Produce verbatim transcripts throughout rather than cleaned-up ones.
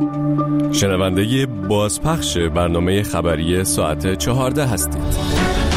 شنونده بازپخش برنامه خبری ساعت چهارده هستید.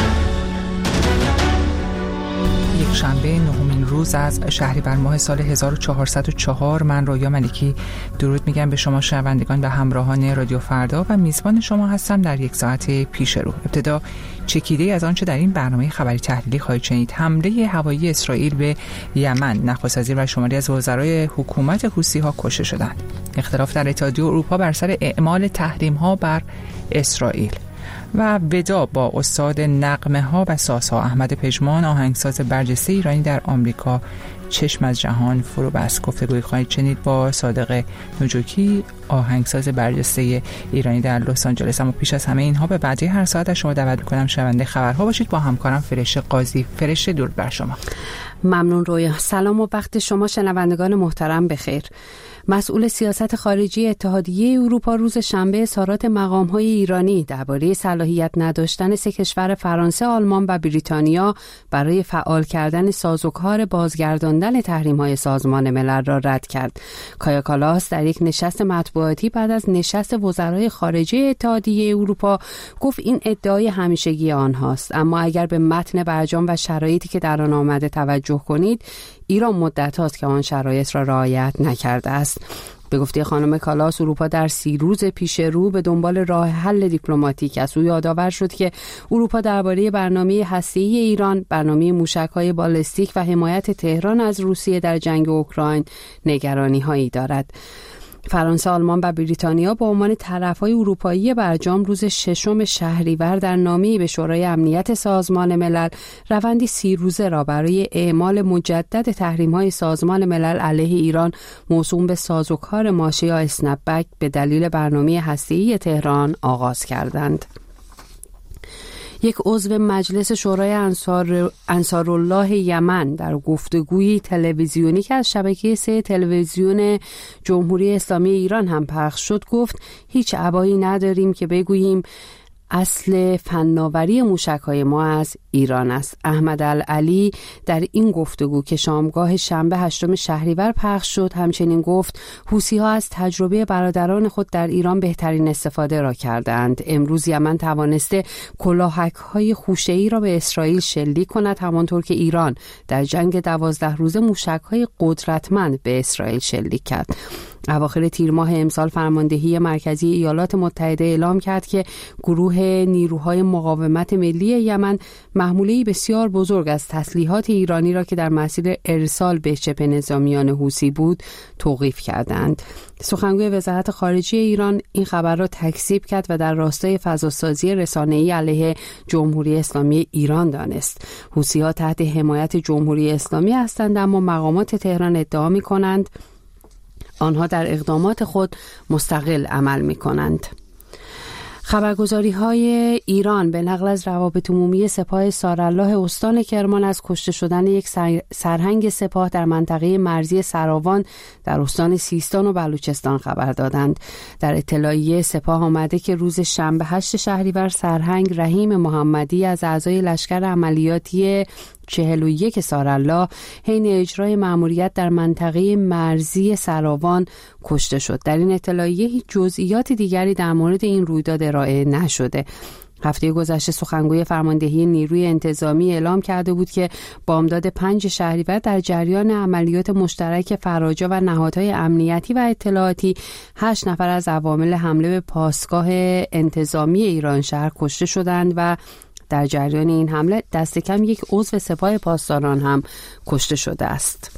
یک شنبه نهمین روز از شهریور ماه سال هزار و چهارصد و چهار، من رویا ملکی درود میگم به شما شنوندگان و همراهان رادیو فردا و میزبان شما هستم در یک ساعت پیش رو. ابتدا چکیده از آنچه در این برنامه خبری تحلیلی خواهید شنید. حمله هوایی اسرائیل به یمن، نخست وزیر و شماری از وزرای حکومت حوثی‌ها کشته شدند. اختلاف در اتحادیه اروپا بر سر اعمال تحریم‌ها بر اسرائیل و ودا با استاد نغمه ها و سازها احمد پژمان، آهنگساز برجسته ایرانی در آمریکا، چشم از جهان فرو بست. گفتگوی خواهید شنید با صادق نجوکی، آهنگساز برجسته ایرانی در لس آنجلس. اما پیش از همه اینها به بعدی هر ساعت از شما دعوت می‌کنم شنونده خبرها باشید با همکارم فرشته قاضی. فرشته درود بر شما. ممنون رویا. سلام و وقت شما شنوندگان محترم بخیر. مسئول سیاست خارجی اتحادیه اروپا روز شنبه اظهارات مقام‌های ایرانی درباره صلاحیت نداشتن سه کشور فرانسه، آلمان و بریتانیا برای فعال کردن سازوکار بازگرداندن تحریم‌های سازمان ملل را رد کرد. کایا کالاس در یک نشست مطبوعاتی بعد از نشست وزرای خارجه اتحادیه اروپا گفت این ادعای همیشگی آنهاست، اما اگر به متن برجام و شرایطی که در آن آمده توجه کنید، ایران مدت هاست که آن شرایط را رعایت نکرده است. به گفته خانم کالاس، اروپا در سی روز پیش رو به دنبال راه حل دیپلماتیک است. او یادآور شد که اروپا درباره برنامه هسته‌ای ایران، برنامه موشک‌های بالستیک و حمایت تهران از روسیه در جنگ اوکراین نگرانی‌هایی دارد. فرانسه، آلمان و بریتانیا به عنوان طرف‌های اروپایی برجام روز ششم شهریور در نامه‌ای به شورای امنیت سازمان ملل روندی سی روزه را برای اعمال مجدد تحریم‌های سازمان ملل علیه ایران موسوم به سازوکار ماشه یا اسنپ‌بک به دلیل برنامه هسته‌ای تهران آغاز کردند. یک عضو مجلس شورای انصار انصارالله یمن در گفتگویی تلویزیونی که از شبکه سه تلویزیون جمهوری اسلامی ایران هم پخش شد گفت هیچ ابایی نداریم که بگوییم اصل فناوری موشک‌های ما از ایران است. احمد العلی در این گفتگو که شامگاه شنبه هشتم شهریور پخش شد همچنین گفت حوثی‌ها از تجربه برادران خود در ایران بهترین استفاده را کردند. امروز یمن توانسته کلاهک‌های خوشه‌ای را به اسرائیل شلیک کند، همانطور که ایران در جنگ دوازده روزه موشک‌های قدرتمند به اسرائیل شلیک کرد. اواخر تیر ماه امسال فرماندهی مرکزی ایالات متحده اعلام کرد که گروه نیروهای مقاومت ملی یمن محموله‌ای بسیار بزرگ از تسلیحات ایرانی را که در مسیر ارسال به شبه نظامیان حوثی بود توقیف کردند. سخنگوی وزارت خارجه ایران این خبر را تکذیب کرد و در راستای فضاسازی رسانه‌ای علیه جمهوری اسلامی ایران دانست. حوثی‌ها تحت حمایت جمهوری اسلامی هستند، اما مقامات تهران ادعا می‌کنند آنها در اقدامات خود مستقل عمل می کنند. خبرگزاری های ایران به نقل از روابط عمومی سپاه سارالله استان کرمان از کشته شدن یک سرهنگ سپاه در منطقه مرزی سراوان در استان سیستان و بلوچستان خبر دادند. در اطلاعیه سپاه آمده که روز شنبه هشت شهریور سرهنگ رحیم محمدی از اعضای لشکر عملیاتی چهل و یک سارالله حین اجرای مأموریت در منطقه مرزی سراوان کشته شد. در این اطلاعیه هیچ جزئیات دیگری در مورد این رویداد ارائه نشده. هفته گذشته سخنگوی فرماندهی نیروی انتظامی اعلام کرده بود که بامداد پنج شهریور در جریان عملیات مشترک فراجا و نهادهای امنیتی و اطلاعاتی هشت نفر از عوامل حمله به پاسگاه انتظامی ایران شهر کشته شدند و در جریان این حمله دست کم یک عضو سپاه پاسداران هم کشته شده است.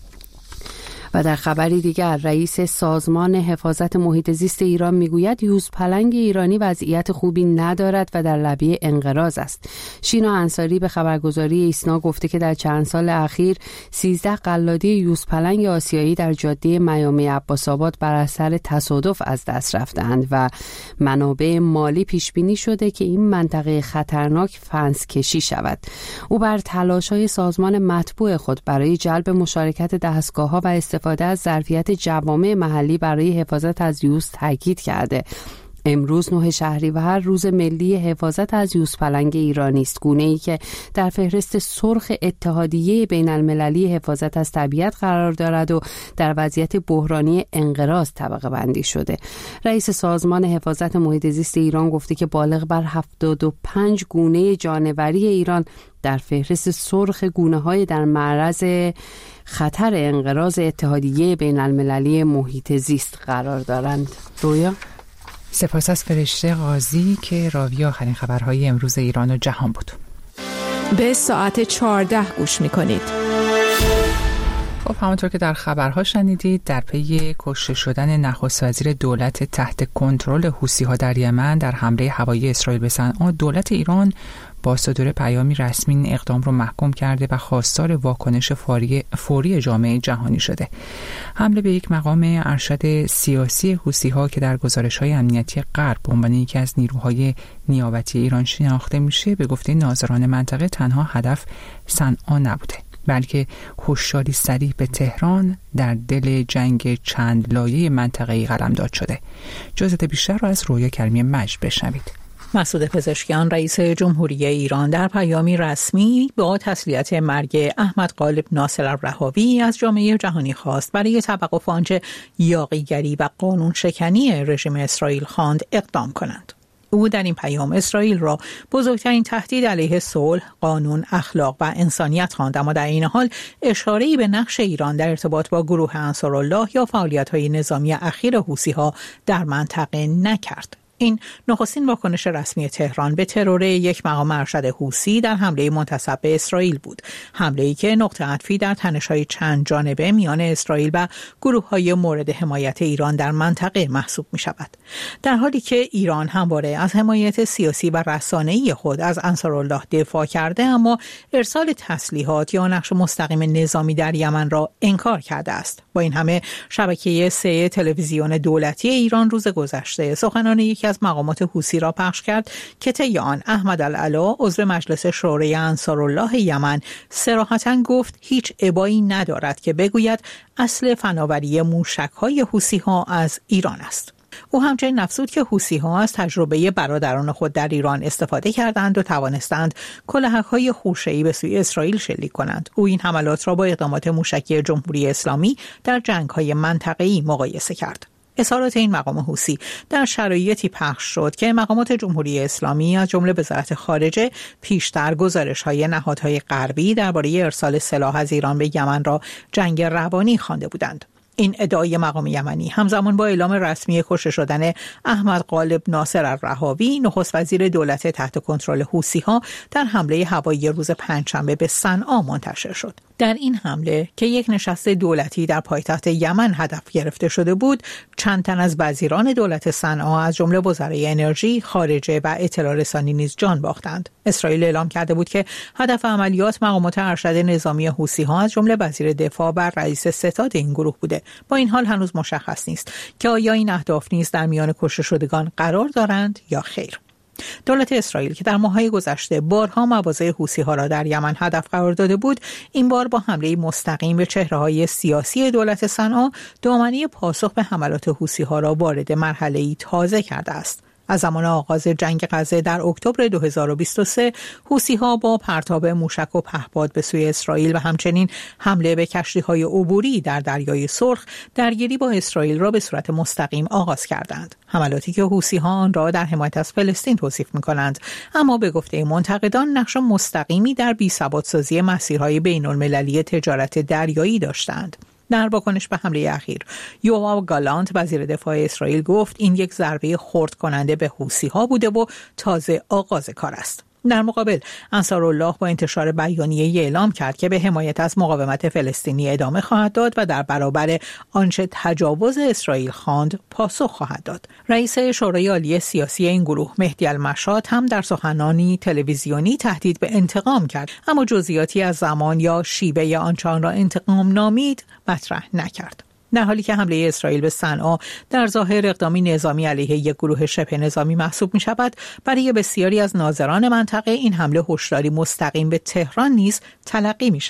و در خبری دیگر رئیس سازمان حفاظت محیط زیست ایران میگوید یوزپلنگ ایرانی وضعیت خوبی ندارد و در لبه انقراض است. شینا انصاری به خبرگزاری ایسنا گفته که در چند سال اخیر سیزده قلاده یوزپلنگ آسیایی در جاده میامی عباس‌آباد بر اثر تصادف از دست رفتند و منابع مالی پیش بینی شده که این منطقه خطرناک فنس کشی شود. او بر تلاش‌های سازمان مطبوع خود برای جلب مشارکت دستگاه‌ها و استفاده از ظرفیت جوامع محلی برای حفاظت از یوز تاکید کرده. امروز نه شهریور روز ملی حفاظت از یوزپلنگ ایرانی است، گونه‌ای که در فهرست سرخ اتحادیه بین المللی حفاظت از طبیعت قرار دارد و در وضعیت بحرانی انقراض طبقه بندی شده. رئیس سازمان حفاظت محیط زیست ایران گفته که بالغ بر هفتاد و پنج گونه جانوری ایران در فهرست سرخ گونه‌های در معرض خطر انقراض اتحادیه بین المللی محیط زیست قرار دارند. رویا؟ سپاس از فرشته قاضی که راوی آخرین خبرهای امروز ایران و جهان بود. به ساعت چهارده گوش می‌کنید. خب همونطور که در خبرها شنیدید، در پی کشته شدن نخست وزیر دولت تحت کنترل حوثی‌ها در یمن در حمله هوایی اسرائیل به صنعا، دولت ایران با صدور پیامی رسمی این اقدام رو محکوم کرده و خواستار واکنش فوری فوری جامعه جهانی شده. حمله به یک مقام ارشد سیاسی حوثی‌ها که در گزارش‌های امنیتی غرب به عنوان یکی از نیروهای نیابتی ایران شناخته میشه، به گفته ناظران منطقه تنها هدف صنعا نبوده، بلکه هشداری صریح به تهران در دل جنگ چند لایه منطقه‌ای قلمداد شده. جزئیات بیشتر رو از رویا کریمی مجد بشنوید. مسعود پزشکیان رئیس جمهوری ایران در پیامی رسمی با تسلیت مرگ احمد غالب ناصر الرهاوی از جامعه جهانی خواست برای توقف آنچه یاغیگری و قانون شکنی رژیم اسرائیل خواند اقدام کنند. او در این پیام اسرائیل را بزرگترین تهدید علیه صلح، قانون، اخلاق و انسانیت خواند، اما در این حال اشاره‌ای به نقش ایران در ارتباط با گروه انصارالله یا فعالیت‌های نظامی اخیر حوثی‌ها در منطقه نکرد. این نخستین واکنش رسمی تهران به ترور یک مقام ارشد حوثی در حمله منتسب به اسرائیل بود. حمله‌ای که نقطه عطفی در تنش‌های چند جانبه میان اسرائیل و گروه‌های مورد حمایت ایران در منطقه محسوب می‌شود. در حالی که ایران همواره از حمایت سیاسی و رسانه‌ای خود از انصارالله دفاع کرده، اما ارسال تسلیحات یا نقش مستقیم نظامی در یمن را انکار کرده است. با این همه شبکه سه تلویزیون دولتی ایران روز گذشته سخنان یکی از مقامات حوثی را پخش کرد که طی آن احمد العلا عضو مجلس شورای انصارالله یمن صراحتاً گفت هیچ ابایی ندارد که بگوید اصل فناوری موشک‌های حوثی‌ها از ایران است. او همچنین افزود که حوثی‌ها از تجربه برادران خود در ایران استفاده کردند و توانستند کلاهک‌های خوشه‌ای به سوی اسرائیل شلیک کنند. او این حملات را با اقدامات موشکی جمهوری اسلامی در جنگ‌های منطقه‌ای مقایسه کرد. اظهارات این مقام حوثی در شرایطی پخش شد که مقامات جمهوری اسلامی از جمله وزارت خارجه پیشتر گزارش‌های نهادهای غربی درباره ارسال سلاح از ایران به یمن را جنگ روانی خوانده بودند. این ادعای مقام یمنی همزمان با اعلام رسمی کشته شدن احمد غالب ناصر الرهاوی، نخست وزیر دولت تحت کنترل حوثی‌ها، در حمله هوایی روز پنجشنبه به صنعا منتشر شد. در این حمله که یک نشست دولتی در پایتخت یمن هدف گرفته شده بود، چند تن از وزیران دولت صنعا از جمله وزرای انرژی، خارجه و اطلاع رسانی نیز جان باختند. اسرائیل اعلام کرده بود که هدف عملیات مقامات ارشد نظامی حوثی‌ها از جمله وزیر دفاع و رئیس ستاد این گروه بوده. با این حال هنوز مشخص نیست که آیا این اهداف نیز در میان کشته شدگان قرار دارند یا خیر. دولت اسرائیل که در ماه‌های گذشته بارها مواضع حوثی‌ها را در یمن هدف قرار داده بود، این بار با حمله مستقیم به چهره‌های سیاسی دولت صنعا دامنه پاسخ به حملات حوثی‌ها را وارد مرحله‌ای تازه کرده است. از زمان آغاز جنگ غزه در اکتبر دو هزار و بیست و سه، حوثی‌ها با پرتاب موشک و پهپاد به سوی اسرائیل و همچنین حمله به کشتی‌های عبوری در دریای سرخ، درگیری با اسرائیل را به صورت مستقیم آغاز کردند. حملاتی که حوثی‌ها آن را در حمایت از فلسطین توصیف می‌کنند، اما به گفته منتقدان نقش مستقیمی در بی‌ثبات‌سازی مسیرهای بین‌المللی تجارت دریایی داشتند. در واکنش به حمله اخیر، یوآو گالانت وزیر دفاع اسرائیل گفت این یک ضربه خرد کننده به حوثی‌ها بوده و تازه آغاز کار است. در مقابل انصارالله با انتشار بیانیه‌ای اعلام کرد که به حمایت از مقاومت فلسطینی ادامه خواهد داد و در برابر آنچه تجاوز اسرائیل خواند پاسخ خواهد داد. رئیس شورای عالی سیاسی این گروه مهدی المشاط هم در سخنرانی تلویزیونی تهدید به انتقام کرد، اما جزئیاتی از زمان یا شیوه آنچه آن را انتقام نامید مطرح نکرد. در حالی که حمله اسرائیل به صنعا در ظاهر اقدامی نظامی علیه یک گروه شبه نظامی محسوب می شود، برای بسیاری از ناظران منطقه این حمله هشداری مستقیم به تهران نیز تلقی می شود.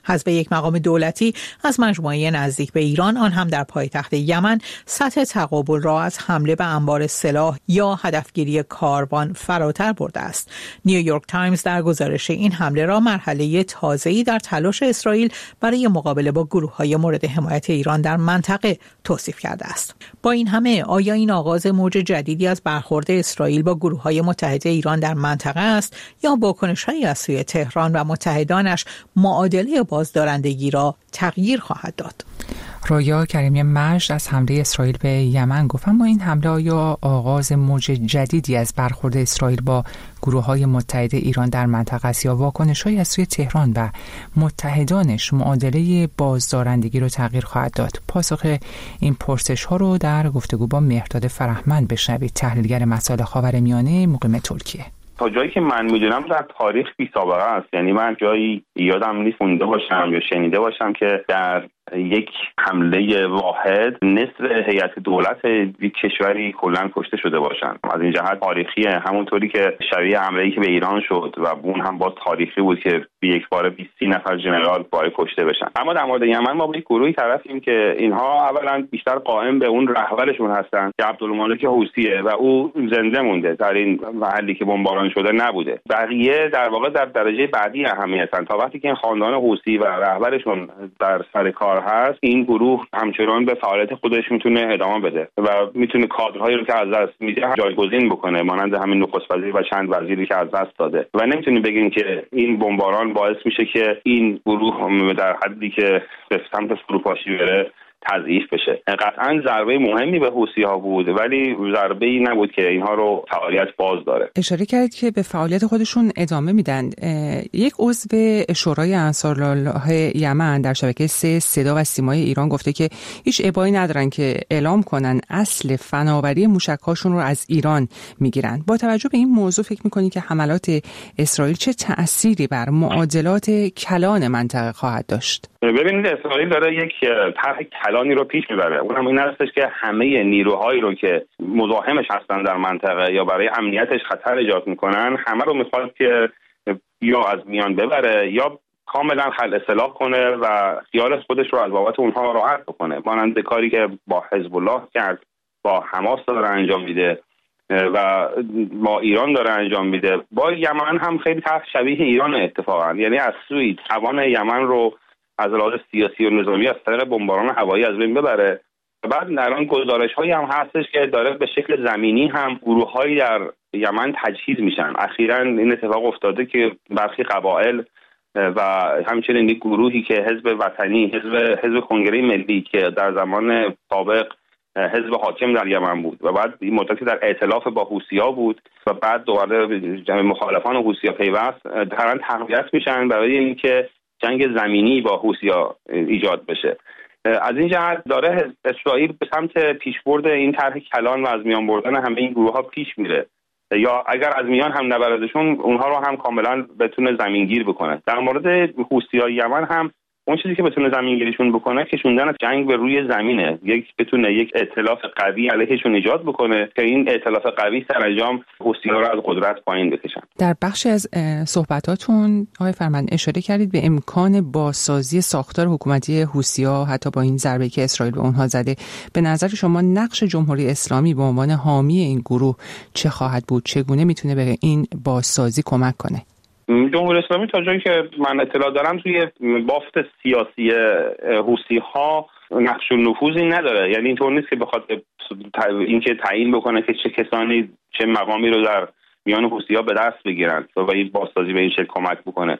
حسب یک مقام دولتی از مجموعه نزدیک به ایران، آن هم در پایتخت یمن، سطح تقابل را از حمله به انبار سلاح یا هدفگیری کاروان فراتر برده است. نیویورک تایمز در گزارش این حمله را مرحله تازه‌ای در تلاش اسرائیل برای مقابله با گروه‌های مورد حمایت ایران در منطقه توصیف کرده است. با این همه آیا این آغاز موج جدیدی از برخورد اسرائیل با گروه‌های متحد ایران در منطقه است یا واکنش‌هایی از سوی تهران و متحدانش معادله بازدارندگی را تغییر خواهد داد؟ رویا کریمی مجد از حمله اسرائیل به یمن گفت اما این حمله آیا آغاز موج جدیدی از برخورد اسرائیل با گروه‌های متحد ایران در منطقه است یا واکنش‌هایی از سوی تهران و متحدانش معادله بازدارندگی رو تغییر خواهد داد؟ پاسخ این پرسش‌ها رو در گفتگو با مهرداد فرهمند بشنوید، تحلیلگر مسائل خاورمیانه مقیم ترکیه. تا جایی که من میدونم در تاریخ بی سابقه است، یعنی من جایی یادم نیست خونده باشم یا شنیده باشم که در یک حمله واحد نصف هیئت دولت یک کشوری کلا کشته شده باشن. از این جهت تاریخیه، همونطوری که شبیه حمله‌ای که به ایران شد و اون هم باز تاریخی بود که به یک بار بیست نفر ژنرال باره کشته بشن. اما در مورد یمن ما با یک گروهی طرفیم که اینها اولا بیشتر قائم به اون رهبرشون هستن که عبدالمالک حوثیه و او زنده مونده، در این محلی که بمباران شده نبوده. بقیه در واقع در درجه بعدی اهمیتن. تا وقتی که این خاندان حوثی و رهبرشون در سر کار هست، این گروه همچنان به فعالیت خودش میتونه ادامه بده و میتونه کادرهایی رو که از دست میده جایگزین بکنه، مانند همین نخست وزیر و چند وزیری که از دست داده. و نمیتونیم بگیم که این بمباران باعث میشه که این گروه در حدی که به سمت فروپاشی بره تضعیف بشه. قطعاً ضربه مهمی به حوثی‌ها بود، ولی ضربه‌ای نبود که اینها رو فعالیت باز داره. اشاره کردید که به فعالیت خودشون ادامه میدن. یک عضو شورای انصارالله یمن در شبکه سه صدا و سیمای ایران گفته که هیچ ابایی ندارن که اعلام کنن اصل فناوری موشک‌هاشون رو از ایران میگیرن. با توجه به این موضوع فکر می‌کنید که حملات اسرائیل چه تأثیری بر معادلات کلان منطقه خواهد داشت؟ ببینید، اسرائیل داره یک طرح کلانی رو پیش میبره. اونم این هستش که همه نیروهایی رو که مزاحمش هستن در منطقه یا برای امنیتش خطر ایجاد میکنن، همه رو میخواد که یا از میان ببره یا کاملا خلع سلاح کنه و خیال خودش رو از بابت اونها راحت بکنه، مانند کاری که با حزب الله کرد، با حماس داره انجام میده و با ایران داره انجام میده. با یمن هم خیلی طرح شبیه ایران اتفاقا، یعنی از سوی توان یمن رو از لحاظ سیاسی و نظامی از طریق بمباران هوایی از بین ببره. بعد الان گزارش‌هایی هم هستش که داره به شکل زمینی هم گروه‌هایی در یمن تجهیز میشن. اخیراً این اتفاق افتاده که برخی قبایل و همچنین یک گروهی که حزب وطنی، حزب حزب کنگره ملی که در زمان سابق حزب حاکم در یمن بود و بعد این مدتی در ائتلاف با حوثی‌ها بود و بعد دوباره مخالفان حوثی‌ها پیوست، دارن تقویت میشن برای اینکه جنگ زمینی با حوثی‌ها ایجاد بشه. از این جهت داره اسرائیل به سمت پیشبرد این طرح کلان و از میان بردن همه این گروه‌ها پیش میره، یا اگر از میان هم نبردشون اونها رو هم کاملا بتونه زمینگیر بکنه. در مورد حوثی‌های یمن هم اون چیزی که بتونه زمینگیریشون بکنه کشوندن جنگ به روی زمینه، یک بتونه یک ائتلاف قوی علیهشون ایجاد بکنه که این ائتلاف قوی سرانجام حوثی‌ها رو از قدرت پایین بکشن. در بخشی از صحبتاتون آقای فرهمند اشاره کردید به امکان بازسازی ساختار حکومتی حوثی‌ها حتی با این ضربه‌ای که اسرائیل به اونها زده. به نظر شما نقش جمهوری اسلامی به عنوان حامی این گروه چه خواهد بود؟ چگونه میتونه به این بازسازی کمک کنه؟ جمهوری اسلامی تا جایی که من اطلاع دارم توی بافت سیاسی حوثی‌ها نقش و نفوذی نداره. یعنی اینطور نیست که بخواد اینکه تعیین بکنه که چه کسانی چه مقامی رو در میان حوثی‌ها به دست بگیرن و این بازسازی به این شکل کمک بکنه.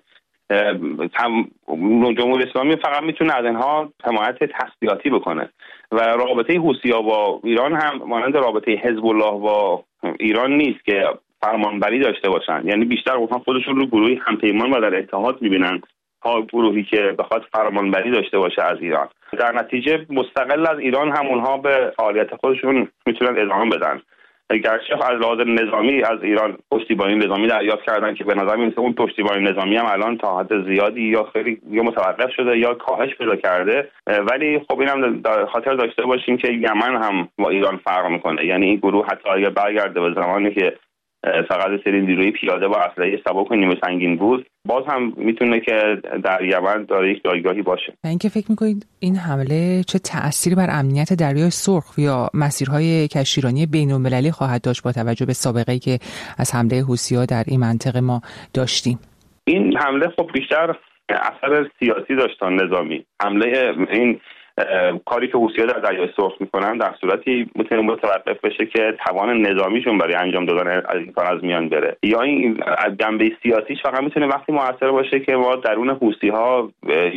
جمهوری اسلامی فقط میتونه از اینها حمایت تسلیحاتی بکنه و رابطه حوثی‌ها با ایران هم مانند رابطه حزب الله با ایران نیست که فرمانبری داشته باشن. یعنی بیشتر اونها خودشون رو گروهی همپیمان و در اتحاد میبینن تا گروهی که بخواد فرمانبری داشته باشه از ایران. در نتیجه مستقل از ایران هم اونها به فعالیت خودشون میتونن ادامه بدن. گرچه از لحاظ نظامی از ایران پشتیبانی نظامی دریافت کردن که به نظر میاد اون پشتیبانی نظامی هم الان تا حد زیادی یا خیلی یا متوقف شده یا کاهش پیدا کرده، ولی خب اینم در خاطر داشته باشیم که یمن هم با ایران فرق میکنه. یعنی این گروه حتی اگه برگرده به زمانی که فقط سری نیروی پیاده با اسلحه سبک و نیمه سنگین بود، باز هم میتونه که در یمن داره یک جایگاهی باشه. و اینکه فکر میکنید این حمله چه تأثیری بر امنیت دریای سرخ یا مسیرهای کشتیرانی بین‌المللی خواهد داشت با توجه به سابقه‌ای که از حمله حوثی‌ها در این منطقه ما داشتیم؟ این حمله خب بیشتر اثر سیاسی داشت تا نظامی. حمله این کاری که حوثی‌ها در دریای سرخ میکنن در صورتی میتونه متوقف بشه که توان نظامیشون برای انجام دادن از این کار از میان بره، یا این جنبه سیاسیش فقط میتونه وقتی موثر باشه که ما درون حوثی‌ها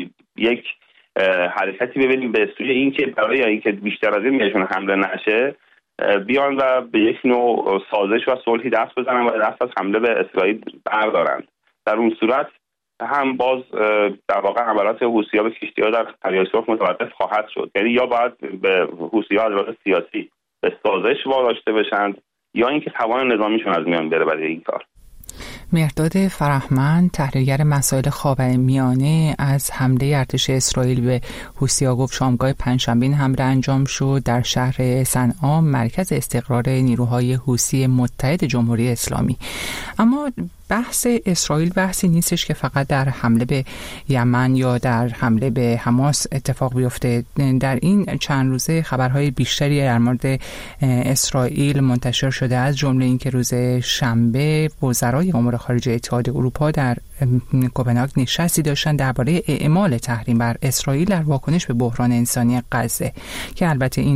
یک حرکتی ببینیم به سوی این که برای اینکه بیشتر از این بهشون حمله نشه بیان و به یک نوع سازش و صلحی دست بزنن و دست از حمله به اسرائیل بردارن. در اون صورت هم باز در واقع عملیات حوثی‌ها به کشتی‌ها در دریای سرخ متوقف خواهد شد. یعنی یا باید به حوثی‌ها از لحاظ سیاسی به سازش واداشته بشن یا اینکه توان نظامیشون از میان بره برای این کار. مهرداد فرهمند، تحلیلگر مسائل خاورمیانه، از حمله ارتش اسرائیل به حوثی‌ها گفت شامگاه پنجشنبه این حمله انجام شد در شهر صنعا، مرکز استقرار نیروهای حوثی متحد جمهوری اسلامی. اما بحث اسرائیل بحثی نیستش که فقط در حمله به یمن یا در حمله به حماس اتفاق بیفته. در این چند روزه خبرهای بیشتری در مورد اسرائیل منتشر شده، از جمله اینکه روز شنبه وزرای امور خارجه اتحادیه اروپا در کوپنهاگ نشستی داشتن درباره اعمال تحریم بر اسرائیل در واکنش به بحران انسانی غزه که البته این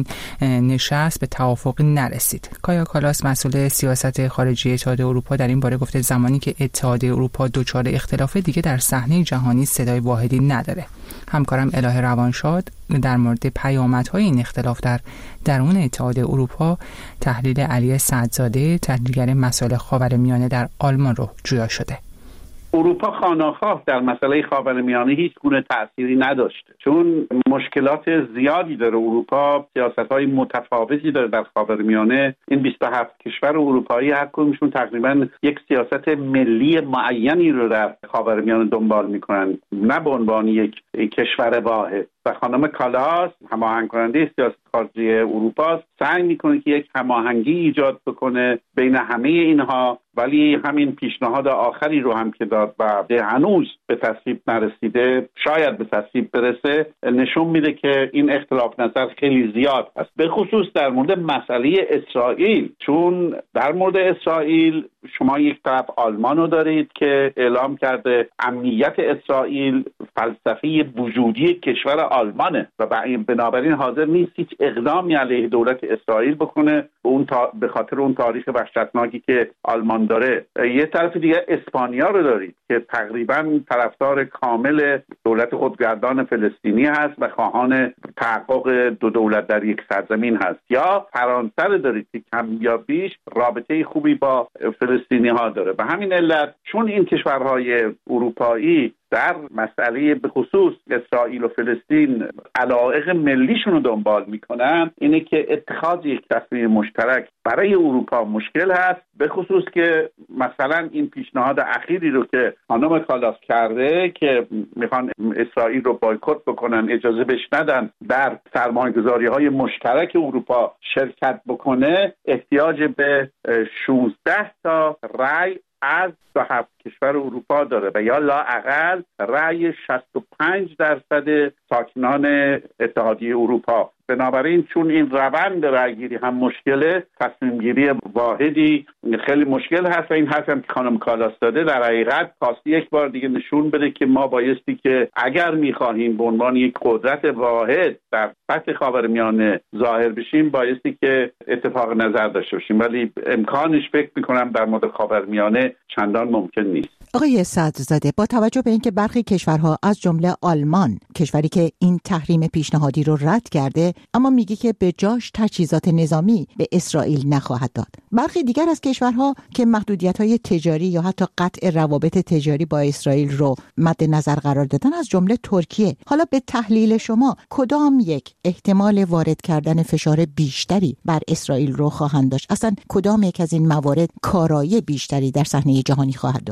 نشست به توافقی نرسید. کایا کالاس، مسئول سیاست خارجی اتحادیه اروپا، در این باره گفته زمانی که اتحادیه اروپا دچار اختلاف دیگه در صحنه جهانی صدای واحدی نداره. همکارم الهه روانشاد در مورد پیامدهای این اختلاف در درون اتحادیه اروپا تحلیل علی سعدزاده، تحلیلگر مسائل خاورمیانه در آلمان رو جویا شده. اروپا خانه‌خواه در مسئله خاورمیانه هیچ گونه تأثیری نداشته، چون مشکلات زیادی داره. اروپا سیاست‌های متفاوتی داره در خاورمیانه. این بیست و هفت کشور اروپایی هر کدومشون تقریباً یک سیاست ملی معینی رو در خاورمیانه دنبال می‌کنن، نه به عنوان یک کشور واحد. و خانم کالاس، هماهنگ کننده سیاست خارجی اروپا، سعی میکنه که یک هماهنگی ایجاد بکنه بین همه اینها، ولی همین پیشنهاد آخری رو هم که داد و هنوز به تصویب نرسیده، شاید به تصویب برسه، نشون میده که این اختلاف نظر خیلی زیاد است، به خصوص در مورد مسئله اسرائیل. چون در مورد اسرائیل شما یک طرف آلمان رو دارید که اعلام کرده امنیت اسرائیل فلسفه وجودی کشور آلمانه و بنابراین حاضر نیست هیچ اقدامی علیه دولت اسرائیل بکنه اون تا... به خاطر اون تاریخ وحشتناکی که آلمان داره. یه طرف دیگه اسپانیا رو دارید که تقریبا طرفدار کامل دولت خودگردان فلسطینی هست و خواهان تحقق دو دولت در یک سرزمین هست. یا فرانسه رو دارید که کم یا بیش رابطه خوبی با فلسطینی ها داره. به همین علت چون این کشورهای اروپایی در مسئله به خصوص اسرائیل و فلسطین علایق ملیشون رو دنبال میکنن، اینه که اتخاذ یک تصمیم مشترک برای اروپا مشکل هست، به خصوص که مثلا این پیشنهاد اخیری رو که خانم کالاس کرده که میخوان اسرائیل رو بایکوت بکنن، اجازه بهش ندن در سرمایه‌گذاری های مشترک اروپا شرکت بکنه، احتیاج به شانزده تا رأی از دو هفت کشور اروپا داره و یا لااقل رأی شصت و پنج درصد ساکنان اتحادیه اروپا. بنابراین چون این روند رأیگیری هم مشکله، تصمیم گیری واحدی خیلی مشکل هست و این حرف هم که خانم کالاس داده در حقیقت خواسته یک بار دیگه نشون بده که ما بایستی که اگر میخواهیم به عنوان یک قدرت واحد در سطح خاورمیانه ظاهر بشیم، بایستی که اتفاق نظر داشته باشیم، ولی امکانش فکر میکنم در مورد خاورمیانه چندان ممکن نیست. آقای سعدزاده، با توجه به اینکه برخی کشورها از جمله آلمان، کشوری که این تحریم پیشنهادی رو رد کرده اما میگه که به جاش تجهیزات نظامی به اسرائیل نخواهد داد، برخی دیگر از کشورها که محدودیت‌های تجاری یا حتی قطع روابط تجاری با اسرائیل رو مد نظر قرار دادن، از جمله ترکیه، حالا به تحلیل شما کدام یک احتمال وارد کردن فشار بیشتری بر اسرائیل رو خواهند داشت؟ اصلا کدام یک از این موارد کارایی بیشتری در صحنه جهانی خواهد داشت؟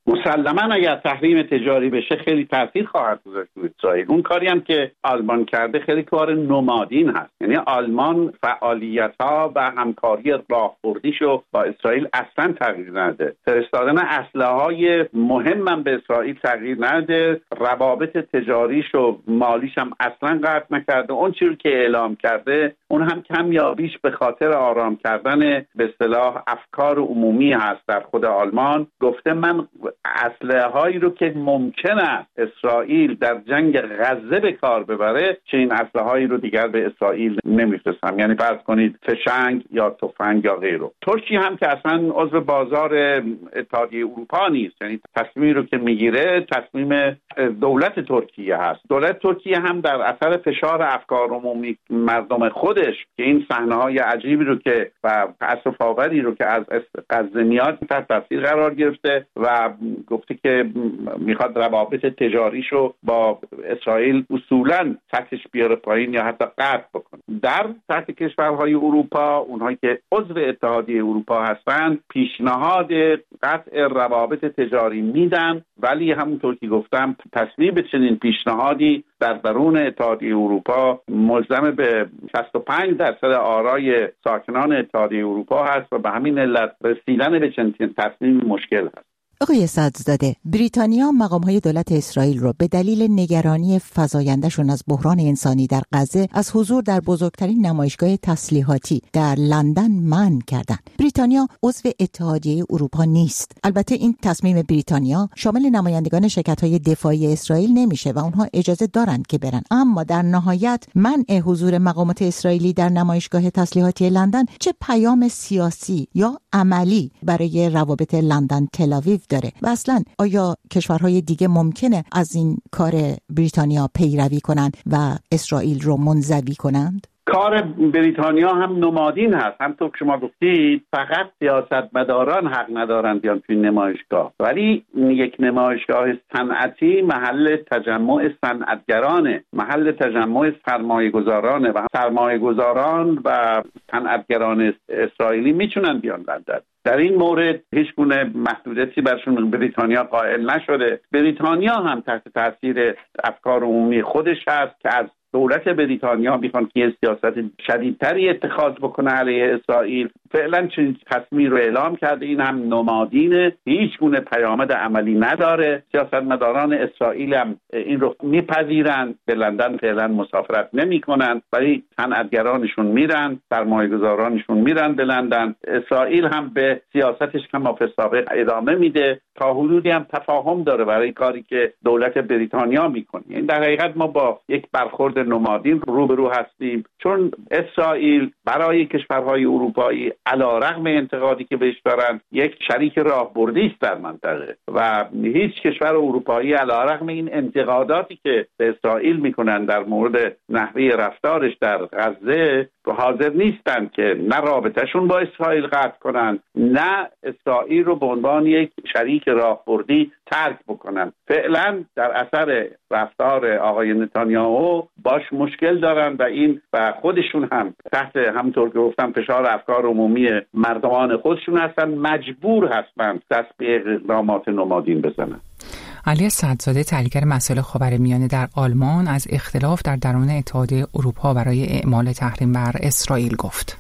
مسلما اگر تحریم تجاری بشه خیلی تاثیر خواهد گذاشت روی اسرائیل. اون کاری هم که آلمان کرده خیلی کار نمادین هست، یعنی آلمان فعالیت‌ها و همکاری راهبردیشو با اسرائیل اصلا تغییر نده، فرستادن اسلحه‌های مهم هم به اسرائیل تغییر نده، روابط تجاریش و مالیش هم اصلا قطع نکرده. اون چیزی که اعلام کرده اون هم کم یا بیش به خاطر آرام کردن به اصطلاح افکار عمومی هست در خود آلمان. گفته من اسلحه‌هایی رو که ممکن است اسرائیل در جنگ غزه به کار ببره چنین اسلحه‌هایی رو دیگر به اسرائیل نمیفرستم، یعنی فرض کنید فشنگ یا تفنگ یا غیره. ترکیه هم که اصلا عضو بازار اتحادیه اروپا نیست، یعنی تصمیمی رو که میگیره تصمیم دولت ترکیه هست. دولت ترکیه هم در اثر فشار افکار عمومی مردم خودش که این صحنه‌های عجیبی رو که و تأسف آوری رو که از غزه میاد تحت تاثیر قرار گرفته و گفته که میخواد روابط تجاریشو با اسرائیل اصولاً سطحش بیاره پایین یا حتی قطع بکنه. در سطح کشورهای اروپا، اونهایی که عضو اتحادیه اروپا هستن، پیشنهاد قطع روابط تجاری میدن، ولی همونطور که گفتم تصویب چنین پیشنهادی در درون اتحادیه اروپا ملزم به شصت و پنج درصد آرای ساکنان اتحادیه اروپا هست و به همین علت رسیدن به چنین تصمیمی مشکل هست. آقای سعدزاده، بریتانیا مقام‌های دولت اسرائیل را به دلیل نگرانی فزاینده‌شون از بحران انسانی در غزه از حضور در بزرگترین نمایشگاه تسلیحاتی در لندن منع کردند. بریتانیا عضو اتحادیه اروپا نیست. البته این تصمیم بریتانیا شامل نمایندگان شرکت‌های دفاعی اسرائیل نمیشه و اونها اجازه دارند که برن، اما در نهایت منع حضور مقامات اسرائیلی در نمایشگاه تسلیحاتی لندن چه پیام سیاسی یا عملی برای روابط لندن تل‌آویو داره و اصلا آیا کشورهای دیگه ممکنه از این کار بریتانیا پیروی کنند و اسرائیل رو منزوی کنند؟ کار بریتانیا هم نمادین هست، همطور که شما گفتید فقط سیاستمداران حق ندارند بیان توی نمایشگاه، ولی یک نمایشگاه صنعتی محل تجمع صنعتگرانه، محل تجمع سرمایه‌گذارانه و سرمایه‌گذاران و صنعتگران اسرائیلی میتونن بیان لندن. در این مورد هیچ گونه محدودیتی برشون بریتانیا قائل نشده. بریتانیا هم تحت تاثیر افکار عمومی خودش هست که از دولت بریتانیا میخوان که سیاست شدیدتری اتخاذ بکنه علیه اسرائیل. فعلا چنین تصمیمی رو اعلام کرده، این هم نمادینه، هیچ گونه پیامد عملی نداره. سیاستمداران اسرائیل هم این رو میپذیرن، به لندن فعلا مسافرت نمیکنن ولی صنعتگرانشون میرن، سرمایه‌گذارانشون میرن به لندن. اسرائیل هم به سیاستش کما فی السابق ادامه میده، تا حدودی هم تفاهم داره برای کاری که دولت بریتانیا میکنه. یعنی در حقیقت ما با یک برخورد نمادین روبرو هستیم، چون اسرائیل برای کشورهای اروپایی علیرغم انتقادی که بهش دارن یک شریک راهبردی است در منطقه و هیچ کشور اروپایی علیرغم این انتقاداتی که به اسرائیل میکنن در مورد نحوه رفتارش در غزه حاضر نیستن که نه رابطهشون با اسرائیل قطع کنن نه اسرائیل رو به عنوان یک شریک راهبردی ترک بکنن. فعلا در اثر رفتار آقای نتانیاهو باش مشکل دارن و این و خودشون هم تحت همونطور که گفتم فشار افکار عمومی مردمان خودشون هستن، مجبور هستن دست به اقدامات نمادین بزنن. علی سعدزاده، تحلیلگر مسائل خاورمیانه در آلمان، از اختلاف در درون اتحادیه اروپا برای اعمال تحریم بر اسرائیل گفت.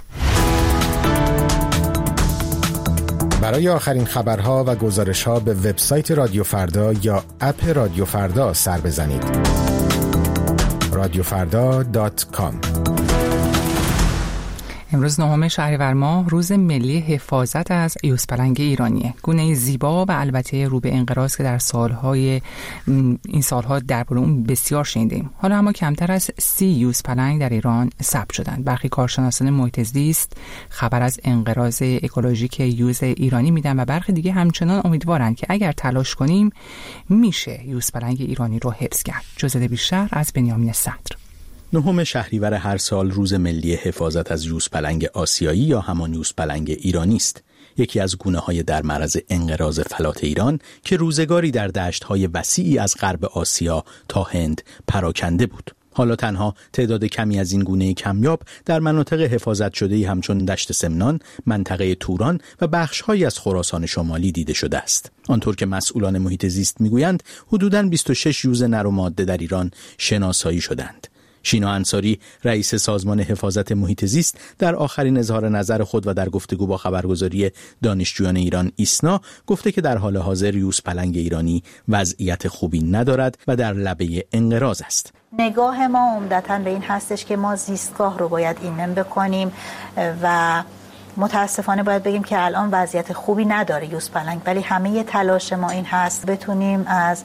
برای آخرین خبرها و گزارش‌ها به وبسایت رادیو فردا یا اپ رادیو فردا سر بزنید. رادیو فردا دات کام. امروز نهم شهریور ماه روز ملی حفاظت از یوزپلنگ ایرانیه. گونه زیبا و البته رو به انقراض که در سالهای این سالها درباره اون بسیار شنیدیم. حالا اما کمتر از سی یوزپلنگ در ایران ثبت شدند. برخی کارشناسان محیط زیست خبر از انقراض اکولوژیک یوز ایرانی میدن و برخی دیگه همچنان امیدوارند که اگر تلاش کنیم میشه یوزپلنگ ایرانی رو حفظ کرد. جزئیات بیشتر از بنیامین صدر. نهم شهریور هر سال روز ملی حفاظت از یوزپلنگ آسیایی یا همان یوزپلنگ ایرانی است. یکی از گونه‌های در معرض انقراض فلات ایران که روزگاری در دشت‌های وسیعی از غرب آسیا تا هند پراکنده بود. حالا تنها تعداد کمی از این گونه کمیاب در مناطق حفاظت شده‌ای همچون دشت سمنان، منطقه توران و بخش‌هایی از خراسان شمالی دیده شده است. آنطور که مسئولان محیط زیست میگویند حدوداً بیست و شش یوز نر و ماده در ایران شناسایی شدند. شینا انصاری رئیس سازمان حفاظت محیط زیست در آخرین اظهار نظر خود و در گفتگو با خبرگزاری دانشجویان ایران ایسنا گفته که در حال حاضر یوز پلنگ ایرانی وضعیت خوبی ندارد و در لبه انقراض است. نگاه ما عمدتاً به این هستش که ما زیستگاه رو باید ایمن بکنیم و متاسفانه باید بگیم که الان وضعیت خوبی نداره یوز پلنگ، ولی همه تلاش ما این هست بتونیم از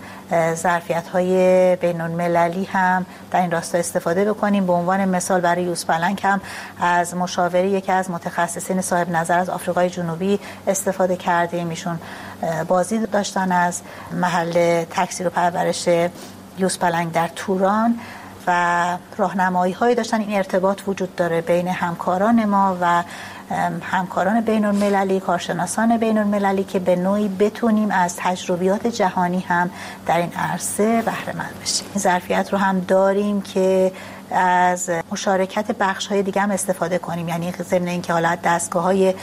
ظرفیت‌های بین‌المللی هم در این راستا استفاده بکنیم. به عنوان مثال برای یوز پلنگ هم از مشاوره یکی از متخصصین صاحب نظر از آفریقای جنوبی استفاده کردیم. ایشون بازی داشتن از محل تکثیر و پرورش یوز پلنگ در توران و راهنمایی هایی داشتن. این ارتباط وجود داره بین همکاران ما و همکاران بین المللی، کارشناسان بین المللی که به نوعی بتونیم از تجربیات جهانی هم در این عرصه بهره مند بشیم. این ظرفیت رو هم داریم که از مشارکت بخش های دیگه هم استفاده کنیم، یعنی ضمن اینکه حالا دستگاه های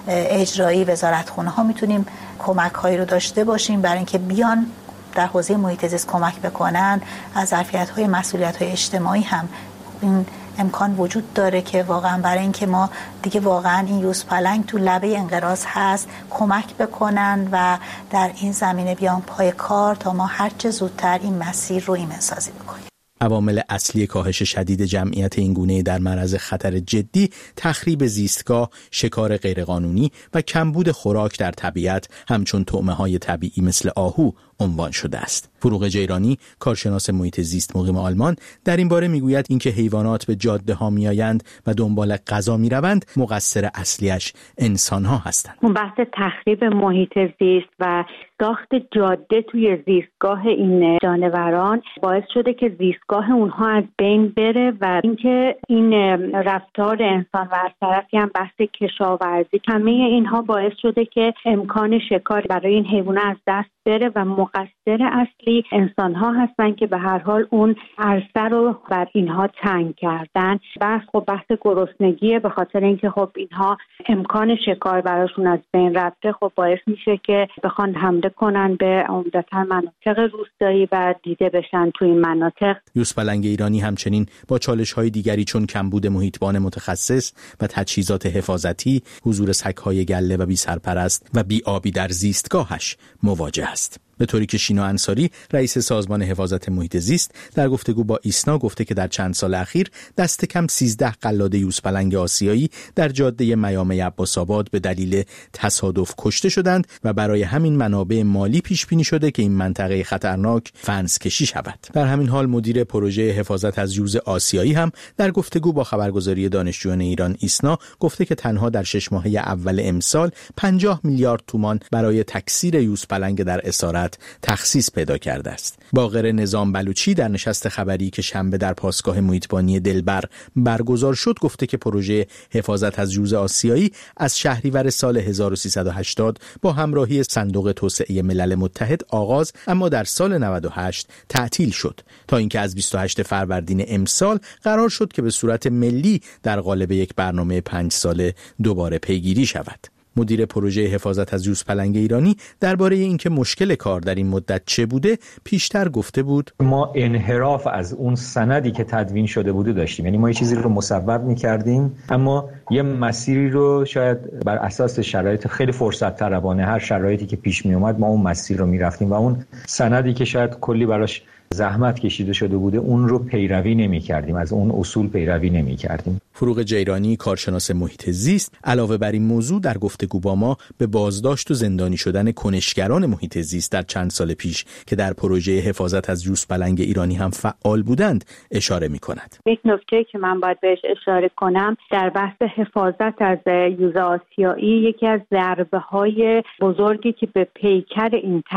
اجرایی وزارتخونه ها میتونیم کمک هایی رو داشته باشیم برای اینکه بیان در حوزه محیط زیست کمک بکنن. از ظرفیت‌های مسئولیت‌های اجتماعی هم این امکان وجود داره که واقعا برای اینکه ما دیگه واقعا این یوز پلنگ تو لبه انقراض هست کمک بکنن و در این زمینه بیان پای کار تا ما هرچه زودتر این مسیر رو ایمن سازی بکنیم. عوامل اصلی کاهش شدید جمعیت این گونه در معرض خطر جدی تخریب زیستگاه، شکار غیرقانونی و کمبود خوراک در طبیعت همچون طعمه‌های طبیعی مثل آهو عنوان شده است. فروغ جیرانی، کارشناس محیط زیست مقیم آلمان، در این باره میگوید اینکه حیوانات به جاده ها میآیند و دنبال غذا میروند، مقصر اصلیش انسان ها هستند. اون بحث تخریب محیط زیست و ساخت جاده توی زیستگاه این جانوران باعث شده که زیستگاه اونها از بین بره و اینکه این رفتار انسان و از طرفی هم بحث کشاورزی، همه اینها باعث شده که امکان شکار برای این حیوانات از دست بره و مقصر اصلی انسان ها هستن که به هر حال اون عرصه رو بر اینها تنگ کردن. بحث خب بحث گرسنگیه، به خاطر اینکه خب اینها امکان شکار براشون از بین رفته، خب باعث میشه که بخوان حمله کنن به عمدتاً مناطق روستایی و دیده بشن تو این مناطق. یوز پلنگ ایرانی همچنین با چالش های دیگری چون کمبود محیطبان متخصص و تجهیزات حفاظتی، حضور سگ‌های گله و بی سرپرست و بی آبی در زیستگاهش مواجه است. به طوری که شینا انصاری رئیس سازمان حفاظت محیط زیست در گفتگو با ایسنا گفته که در چند سال اخیر دست کم سیزده قلاده یوز پلنگ آسیایی در جاده میامه عباس‌آباد به دلیل تصادف کشته شدند و برای همین منابع مالی پیش بینی شده که این منطقه خطرناک فنس کشی شود. در همین حال مدیر پروژه حفاظت از یوز آسیایی هم در گفتگو با خبرگزاری دانشجویان ایران ایسنا گفته که تنها در شش ماهه اول امسال پنجاه میلیارد تومان برای تکثیر یوز پلنگ در اسارت تخصیص پیدا کرده است. باقر نظام بلوچی در نشست خبری که شنبه در پاسگاه محیطبانی دلبر برگزار شد گفته که پروژه حفاظت از یوز آسیایی از شهریور سال هزار و سیصد و هشتاد با همراهی صندوق توسعه ملل متحد آغاز اما در سال نود و هشت تعطیل شد تا اینکه از بیست و هشتم فروردین امسال قرار شد که به صورت ملی در قالب یک برنامه پنج ساله دوباره پیگیری شود. مدیر پروژه حفاظت از یوز پلنگ ایرانی درباره اینکه مشکل کار در این مدت چه بوده پیشتر گفته بود: ما انحراف از اون سندی که تدوین شده بوده داشتیم، یعنی ما یه چیزی رو مصوب می‌کردیم اما یه مسیری رو شاید بر اساس شرایط خیلی فرصت طلبانه هر شرایطی که پیش می اومد ما اون مسیر رو می‌رفتیم و اون سندی که شاید کلی براش زحمت کشیده شده بوده اون رو پیروی نمی کردیم، از اون اصول پیروی نمی کردیم. فروغ جیرانی، کارشناس محیط زیست، علاوه بر این موضوع در گفتگو با ما به بازداشت و زندانی شدن کنشگران محیط زیست در چند سال پیش که در پروژه حفاظت از یوز پلنگ ایرانی هم فعال بودند اشاره می کند. یک نکته که من باید بهش اشاره کنم در بحث حفاظت از یوز آسیایی، یکی از ضربه های بزرگی که به پیکر این طرح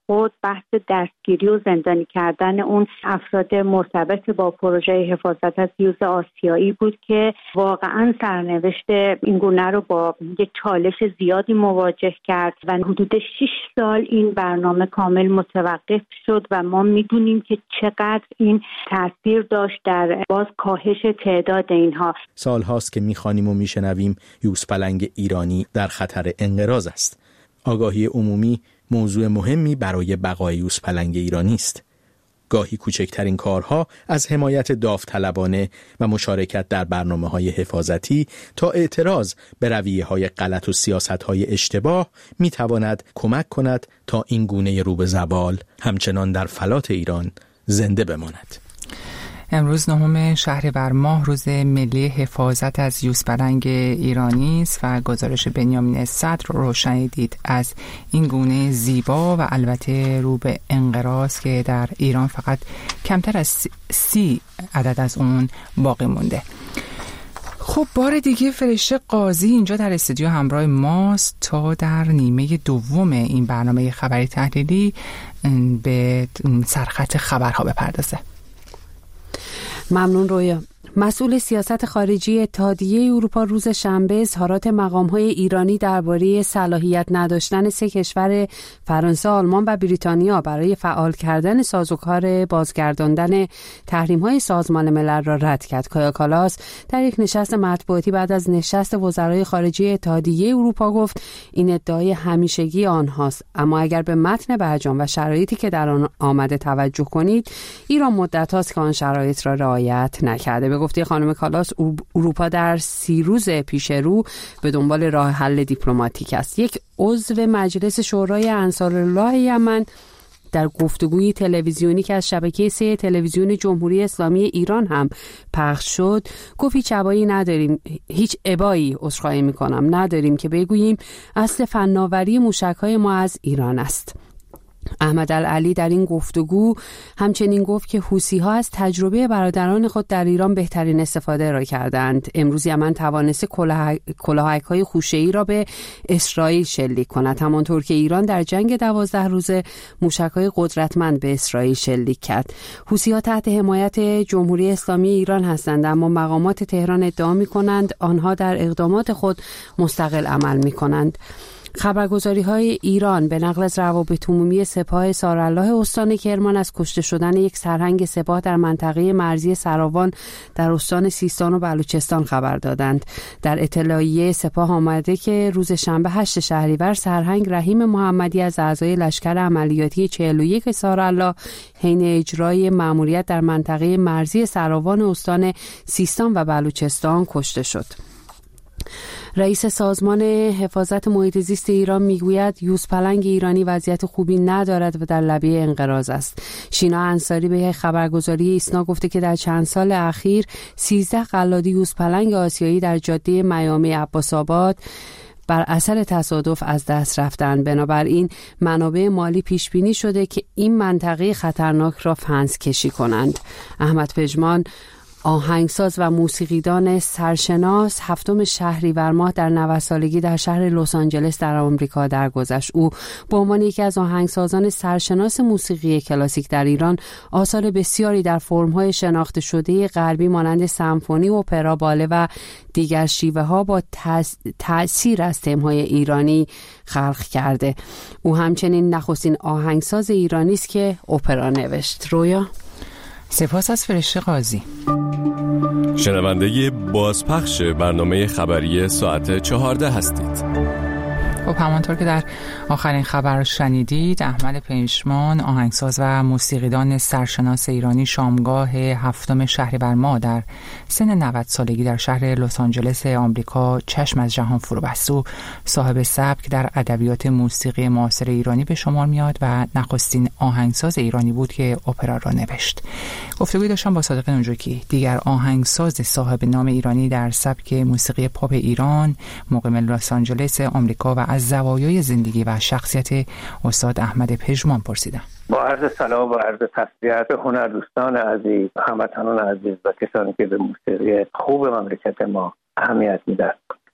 خود بحث دستگیری و زندانی کردن اون افراد مرتبط با پروژه حفاظت از یوز آسیایی بود که واقعا سرنوشت این گونه رو با یک چالش زیادی مواجه کرد و حدود شش سال این برنامه کامل متوقف شد و ما میدونیم که چقدر این تاثیر داشت در باز کاهش تعداد اینها. سال هاست که میخوانیم و میشنویم یوزپلنگ ایرانی در خطر انقراض است. آگاهی عمومی موضوع مهمی برای بقای یوزپلنگ ایرانی است. گاهی کوچکترین کارها از حمایت داوطلبانه و مشارکت در برنامه‌های حفاظتی تا اعتراض به رویه‌های غلط و سیاست‌های اشتباه می‌تواند کمک کند تا این گونه رو به زوال همچنان در فلات ایران زنده بماند. امروز نهم شهریور ماه روز ملی حفاظت از یوزپلنگ ایرانی است و گزارش بنیامین صدر رو شنیدید از این گونه زیبا و البته رو به انقراض که در ایران فقط کمتر از سی عدد از اون باقی مونده. خب بار دیگه فرشته قاضی اینجا در استودیو همراه ماست تا در نیمه دوم این برنامه خبری تحلیلی به سرخط خبرها بپردازه. ممنون رویا. مسئول سیاست خارجی اتحادیه اروپا روز شنبه اظهارات مقام‌های ایرانی درباره صلاحیت نداشتن سه کشور فرانسه، آلمان و بریتانیا برای فعال کردن سازوکار بازگرداندن تحریم‌های سازمان ملل را رد کرد. کایا کالاس در یک نشست مطبوعاتی بعد از نشست وزرای خارجه اتحادیه اروپا گفت این ادعای همیشگی آنهاست، اما اگر به متن برجام و شرایطی که در آن آمده توجه کنید، ایران مدت هاست که آن شرایط را رعایت نکرده. به گفته خانم کالاس، اروپا در سی روز پیش رو به دنبال راه حل دیپلماتیک است. یک عضو مجلس شورای انصارالله یمن در گفتگوی تلویزیونی که از شبکه سه تلویزیون جمهوری اسلامی ایران هم پخش شد گفت هیچ ابایی نداریم هیچ ابایی عذرخواهی میکنم نداریم که بگوییم اصل فناوری موشک‌های ما از ایران است. احمد العلی در این گفتگو همچنین گفت که حوثی‌ها از تجربه برادران خود در ایران بهترین استفاده را کردند. امروز یمن توانسته کلاهک‌های خوشه‌ای را به اسرائیل شلیک کند، همانطور که ایران در جنگ دوازده روزه موشک‌های قدرتمند به اسرائیل شلیک کرد. حوثی‌ها تحت حمایت جمهوری اسلامی ایران هستند، اما مقامات تهران ادعا می‌کنند آنها در اقدامات خود مستقل عمل می‌کنند. خبرگزاری‌های ایران به نقل از روابط عمومی سپاه سارالله استان کرمان از کشته شدن یک سرهنگ سپاه در منطقه مرزی سراوان در استان سیستان و بلوچستان خبر دادند. در اطلاعیه سپاه آمده که روز شنبه هشت شهریور سرهنگ رحیم محمدی از اعضای لشکر عملیاتی چهل و یک سارالله حین اجرای مأموریت در منطقه مرزی سراوان استان سیستان و بلوچستان کشته شد. رئیس سازمان حفاظت محیط زیست ایران میگوید یوزپلنگ ایرانی وضعیت خوبی ندارد و در لبه انقراض است. شینا انصاری به خبرگزاری ایسنا گفته که در چند سال اخیر سیزده قلاده یوزپلنگ آسیایی در جاده میامی عباس‌آباد بر اثر تصادف از دست رفتند. بنابراین منابع مالی پیش بینی شده که این منطقه خطرناک را فنس کشی کنند. احمد پژمان آهنگساز و موسیقیدان سرشناس هفتم شهریور ماه در نود سالگی در شهر لس آنجلس در آمریکا درگذشت. او به عنوان یکی از آهنگسازان سرشناس موسیقی کلاسیک در ایران آثار بسیاری در فرم‌های شناخته شده غربی مانند سمفونی، اپرا، باله و دیگر شیوه‌ها با تأثیر از تم‌های ایرانی خلق کرده. او همچنین نخستین آهنگساز ایرانی است که اپرا نوشت. رویا سپاس از فرشته قاضی. شنونده بازپخش برنامه خبری ساعت چهارده هستید. خب همانطور که در آخرین خبر شنیدید، احمد پژمان آهنگساز و موسیقیدان سرشناس ایرانی شامگاه هفتم شهریور ماه در سن نود سالگی در شهر لس آنجلس آمریکا چشم از جهان فرو بست. او صاحب سبک در ادبیات موسیقی معاصر ایرانی به شمار میاد و نخستین آهنگساز ایرانی بود که اپرا را نوشت. گفتگوی داشتم با صادق نونجوکی، دیگر آهنگساز صاحب نام ایرانی در سبک موسیقی پاپ ایران، مقیم لس آنجلس آمریکا، و از زوایای زندگی و شخصیت استاد احمد پژمان پرسیدم. با عرض سلام و عرض تسلیت به هنردوستان عزیز و هموطنان عزیز و کسانی که به موسیقی خوب مملکت ما اهمیت میدن.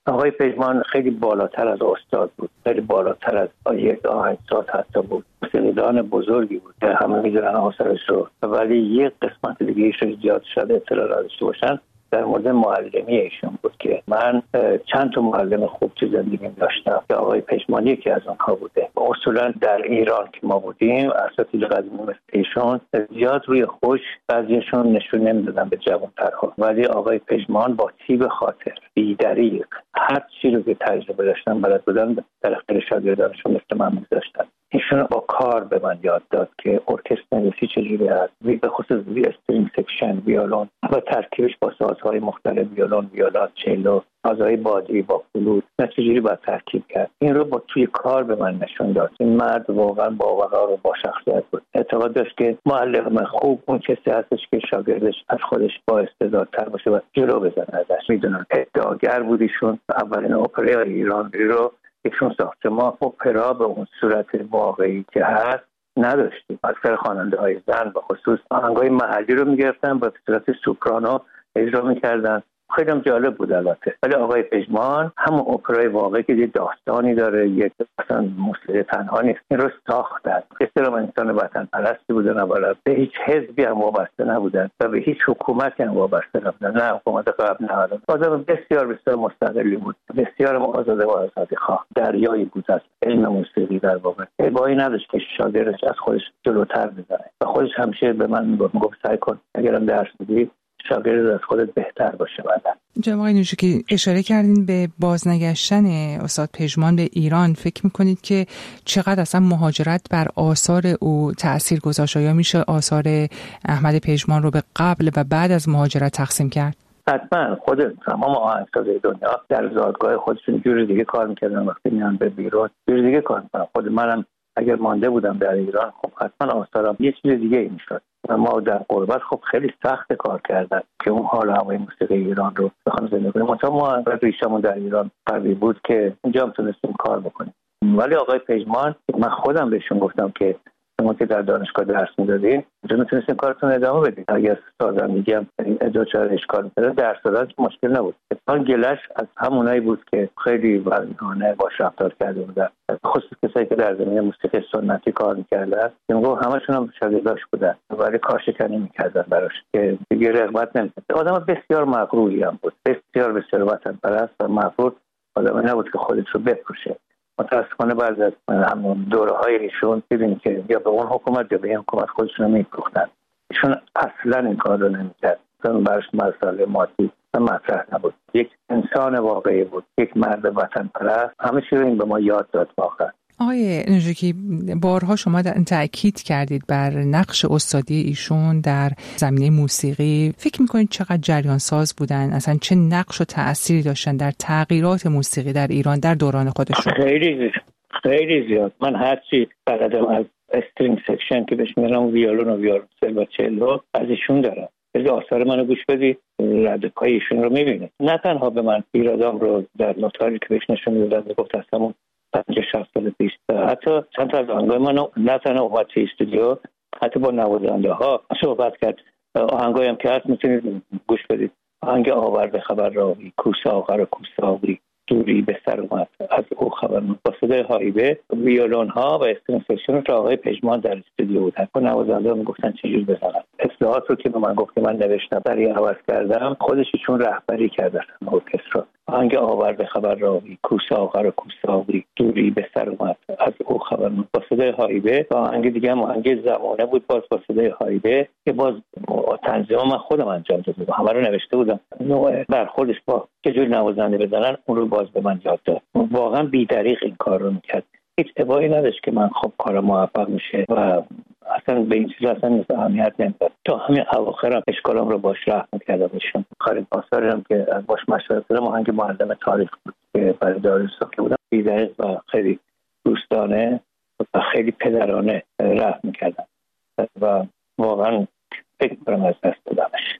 آقای پژمان خیلی بالاتر از استاد بود، خیلی بالاتر از یک آهنگساز حتی بود، موسیقیدان بزرگی بود که همه میدونن آثارش رو، ولی یک قسمت دیگه ایش رو زیاد شده اطلاع داشته باشن در مورد معلمی ایشون بود که من چند تا معلم خوب تو زندگیم داشتم که آقای پژمانی یکی از اونها بوده. اصولا در ایران که ما بودیم اساتید قدیمی مثل ایشون زیاد روی خوش بعضیشون نشون نمیدادن به جوان‌ترها، ولی آقای پژمان با طیب خاطر، بی‌دریغ، هر چی رو که تجربه داشتن بلد بودن در اختیار شاگردانشون مثل من می‌ذاشتن. ایشون با کار به من یاد داد که ارکستر نویسی چجوری هست، به خصوص وی استرینگ سکشن، ویولون و ترکیبش با سازهای مختلف، ویولون، ویولا، چلو، سازهای بادی با فلوت، نه چجوری باید ترکیب کرد. این رو با توی کار به من نشون داد. این مرد واقعا با وقار و با شخصیت بود. اعتقاد داشت که معلم خوب اون کسی هستش که شاگردش از خودش با استعدادتر باشه و جلو بزنه ازش. میدونن ادعاگر بود ایشون. اولین اپرای ایران رو ایشون ساخت. ما اپرا به اون صورت واقعی که هست نداشتیم. اکثر خواننده های زن به خصوص آهنگای محلی رو میگرفتن به صورت سوپرانو اجرا میکردن. خیلی هم جالب بود البته. ولی آقای پژمان همون اپرای واقعی که یه داستانی داره، یک اصلا موسیقی تنها نیست، این رو ساختن. اصلا انسان وطن پرستی بودن، اولا به هیچ حزبی هم وابسته نبودن و به هیچ حکومتی هم وابسته نبودن، نه حکومت قبل نه الان. آدم بسیار بسیار مستقلی بود، بسیار آزاده و آزادی خواه، دریایی بود از علم موسیقی در واقع. ابایی نداشت که شاگردش از خودش جلوتر بزنه و خودش همیشه به من میگفت سعی کن اگرم درس میدی شاگرد از خودت بهتر باشه. بعدن جناب آقای نوجکی اشاره کردین به بازنگشتن استاد پژمان به ایران. فکر میکنید که چقدر اصلا مهاجرت بر آثار او تأثیر گذاشت؟ یا میشه آثار احمد پژمان رو به قبل و بعد از مهاجرت تقسیم کرد؟ حتما. خود تمام آهنگسازهای دنیا در زادگاه خودشون جوری دیگه کار میکردن، وقتی میان به بیرون جوری دیگه کار میکنن. خود منم اگر مانده بودم در ایران خب حتما آثارم یه چیز دیگه ای میشد. و ما در غربت خب خیلی سخت کار کردن که اون حال هوای موسیقی ایران رو بخوام زنده کنیم. مثلا ما ریشمون در ایران قوی بود که اونجا هم تونستیم کار بکنیم. ولی آقای پژمان من خودم بهشون گفتم که شما که در دانشگاه درس میدادین اونجا میتونستین کارتون ادامه بدین. اگر سازندگی هم اداره چهار اشکال می‌کرد درس دادن مشکل نبود. اتفاقاً گلش از همونایی بود که خیلی وزنانه باش رفتار کرده بودن، خصوص کسایی که در زمینه موسیقی سنتی کار می‌کردن. میگم همشون هم شاگرداش بودن ولی کارشکنی می‌کردن براش که دیگه رغبت نمی‌کرد. آدم بسیار مغروری هم بود، بسیار بسیار وطن پرست و مغرور. آدمی نبود که خودش رو بفروشه. متاسفانه بعضی از همون دوره‌های ایشون دیدیم که یا به اون حکومت یا به این حکومت خودشون رو می‌فروختن. ایشون اصلا این کار رو نمی‌کرد. اصلا براش مسئله مادی و مطرح نبود. یک انسان واقعی بود، یک مرد وطن پرست. همه چیز رو این به ما یاد داد واقعا. آقای نوجکی بارها شما تأکید کردید بر نقش استادی ایشون در زمینه موسیقی. فکر میکنید چقدر جریان ساز بودن؟ اصلا چه نقش و تأثیری داشتن در تغییرات موسیقی در ایران در دوران خودشون؟ خیلی خیلی زیاد. من هرچی بلدم از استرینگ سکشن که بهش میگن ویولون و ویولنسل و چلو از ایشون دارم. از آثار منو گوش بدی ردپای ایشون رو میبینید. نه تنها به من ایرادام رو در نوتاری که بهش نشون میدادن میگفت اصلا پنجاه شصت سال پیش حتی چند تا از آهنگای منو نه تنها اومد توی استودیو، حتی با نوازنده ها صحبت کرد. آهنگایی هم که هست میتونید گوش بدید. آهنگ آورد خبر راوی، کوسه آخر کوساوی، دوری به سر اومد از او خبر من با صدای هایبه، ویولون ها و استرینگ سکشن رو آقای پژمان در استودیو بود. با نوازنده ها میگفتن چجور بزنن. اصلاحات رو که به من گفت که من نوشتم برای عوض کردم خودش چون رهبری کردن ارکسترا. آهنگ آورد خبر راوی، کوسه آخر کوساوی، دوری به سر اومد از او خبر من با صدای هایبه. و آهنگ دیگه هم آهنگ زمانه بود باز با صدای هایبه که باز تنظیم من خودم انجام دادم. همه رو نوشته بودم. نوع برخوردش با چجور نوازنده بزنن اون رو باز به من یاد داد. واقعا بی‌دریغ این کار رو میکرد. هیچ ابایی نداشت که من خب کارم موفق میشه و اصلا به این چیز اصلا اهمیت نمیداد. تا همین اواخرم اشکالام رو باش رفت میکردم ایشون. آخرین آثاری هم که باش مشورت کردم آهنگ معلم تاریخ بود که برای داریوش ساخته بودم. بی‌دریغ و خیلی دوستانه و خیلی پدرانه رفت میکردم و واقعا فکر کنم از دست دادمش.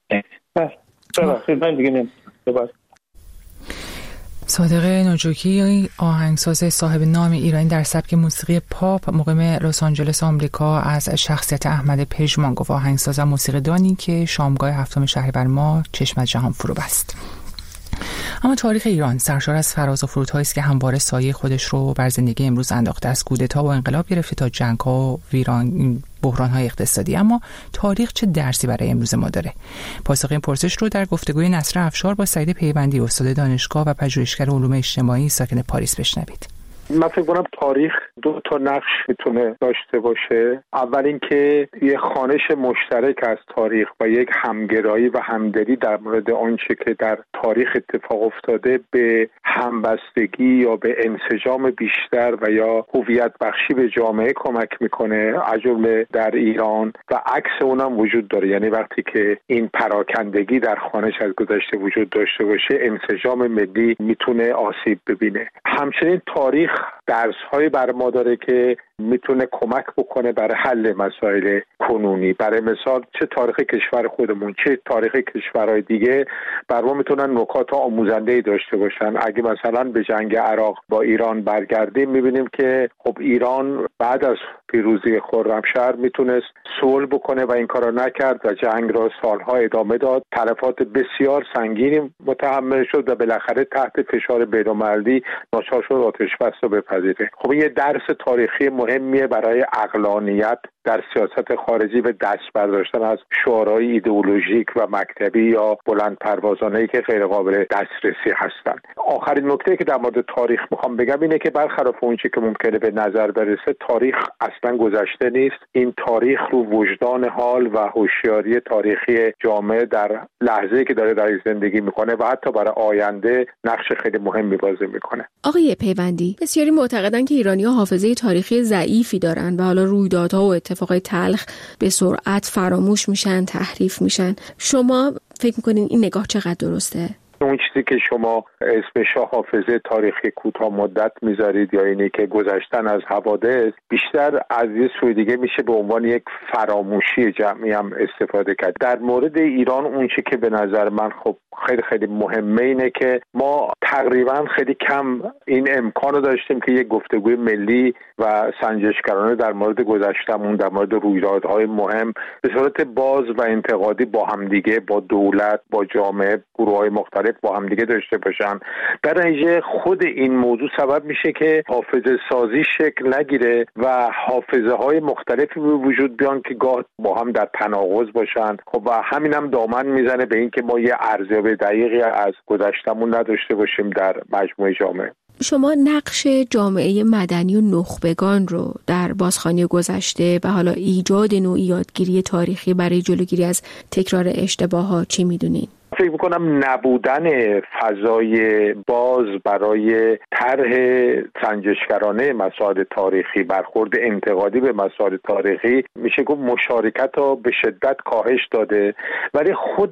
ببخشید من دیگه نمیتونم. صادق نوجکی آهنگساز صاحب نام ایرانی در سبک موسیقی پاپ مقیم لس آنجلس آمریکا از شخصیت احمد پژمان گفت. آهنگساز موسیقی دانی که شامگاه هفتم شهریور ماه چشم از جهان فرو بست. اما تاریخ ایران سرشار از فراز و فرودهایی است که همواره سایه خودش رو بر زندگی امروز انداخته، از کودتا و انقلاب گرفته تا جنگ‌ها و ویران بحران‌های اقتصادی. اما تاریخ چه درسی برای امروز ما داره؟ پاسخ این پرسش رو در گفتگوی نصر افشار با سعید پیوندی، استاد دانشگاه و پژوهشگر علوم اجتماعی ساکن پاریس بشنوید. من فکر کنم تاریخ دو تا نقش میتونه داشته باشه. اول اینکه یه خوانش مشترک از تاریخ و یک همگرایی و همدلی در مورد آنچه که در تاریخ اتفاق افتاده به همبستگی یا به انسجام بیشتر و یا هویت بخشی به جامعه کمک میکنه، از جمله در ایران، و عکس اونم وجود داره. یعنی وقتی که این پراکندگی در خوانش از گذشته وجود داشته باشه، انسجام ملی میتونه آسیب ببینه. همچنین تاریخ درس‌های بر ما داره که میتونه کمک بکنه برای حل مسائل کنونی. برای مثال چه تاریخ کشور خودمون چه تاریخ کشورهای دیگه بر ما میتونن نکات آموزنده‌ای داشته باشن. اگه مثلا به جنگ عراق با ایران برگردیم، میبینیم که خب ایران بعد از پیروزی خرمشهر میتونست صلح بکنه و این کارو نکرد و جنگ را سالها ادامه داد. تلفات بسیار سنگینی متحمل شد و بالاخره تحت فشار بین‌المللی ناچار شد آتش بس رو بپذیره. خب این یه درس تاریخی مهمیه برای عقلانیت در سیاست خارجی و دست برداشتن از شعارهای ایدئولوژیک و مکتبی یا بلند پروازانه‌ای که غیر قابل دسترسی هستند. آخرین نکته که در مورد تاریخ میخوام بگم اینه که برخلاف اون چیزی که ممکنه به نظر برسه، تاریخ اصلا گذشته نیست. این تاریخ رو وجدان حال و هوشیاری تاریخی جامعه در لحظه‌ای که داره در زندگی میکنه و حتی برای آینده نقش خیلی مهمی بازی میکنه. آقای پیوندی، بسیاری معتقدن که ایرانی‌ها حافظه تاریخی ضعیفی دارن و حالا رویدادها و اتفاقای تلخ به سرعت فراموش میشن، تحریف میشن. شما فکر میکنین این نگاه چقدر درسته؟ اون چیزی که شما اسمش حافظه تاریخی کوتاه مدت میذارید یا اینی که گذشتن از حوادث، بیشتر از یه سوی دیگه میشه به عنوان یک فراموشی جمعی هم استفاده کرد. در مورد ایران اون چیزی که به نظر من خب خیلی خیلی مهمه اینه که ما تقریبا خیلی کم این امکان رو داشتیم که یک گفتگوی ملی و سنجشگرانه در مورد گذشتمون، در مورد رویدادهای مهم به صورت باز و انتقادی با همدیگه، با دولت، با جامعه، گروه‌های مختلف با همدیگه داشته باشن. در نتیجه خود این موضوع سبب میشه که حافظه سازی شکل نگیره و حافظه های مختلفی به وجود بیان که گاه با هم در تناقض باشن. خب و همین هم دامن میزنه به این که ما یه ارزیابی دقیقی از گذشتمون نداشته باشیم در مجموعه جامعه. شما نقش جامعه مدنی و نخبگان رو در بازخوانی گذشته و حالا ایجاد نوعی یادگیری تاریخی برای جلوگیری از تکرار اشتباهات چی میدونین؟ فکر میکنم نبودن فضای باز برای طرح سنجشگرانه مسائل تاریخی، برخورد انتقادی به مسائل تاریخی، میشه گفت مشارکت رو به شدت کاهش داده. ولی خود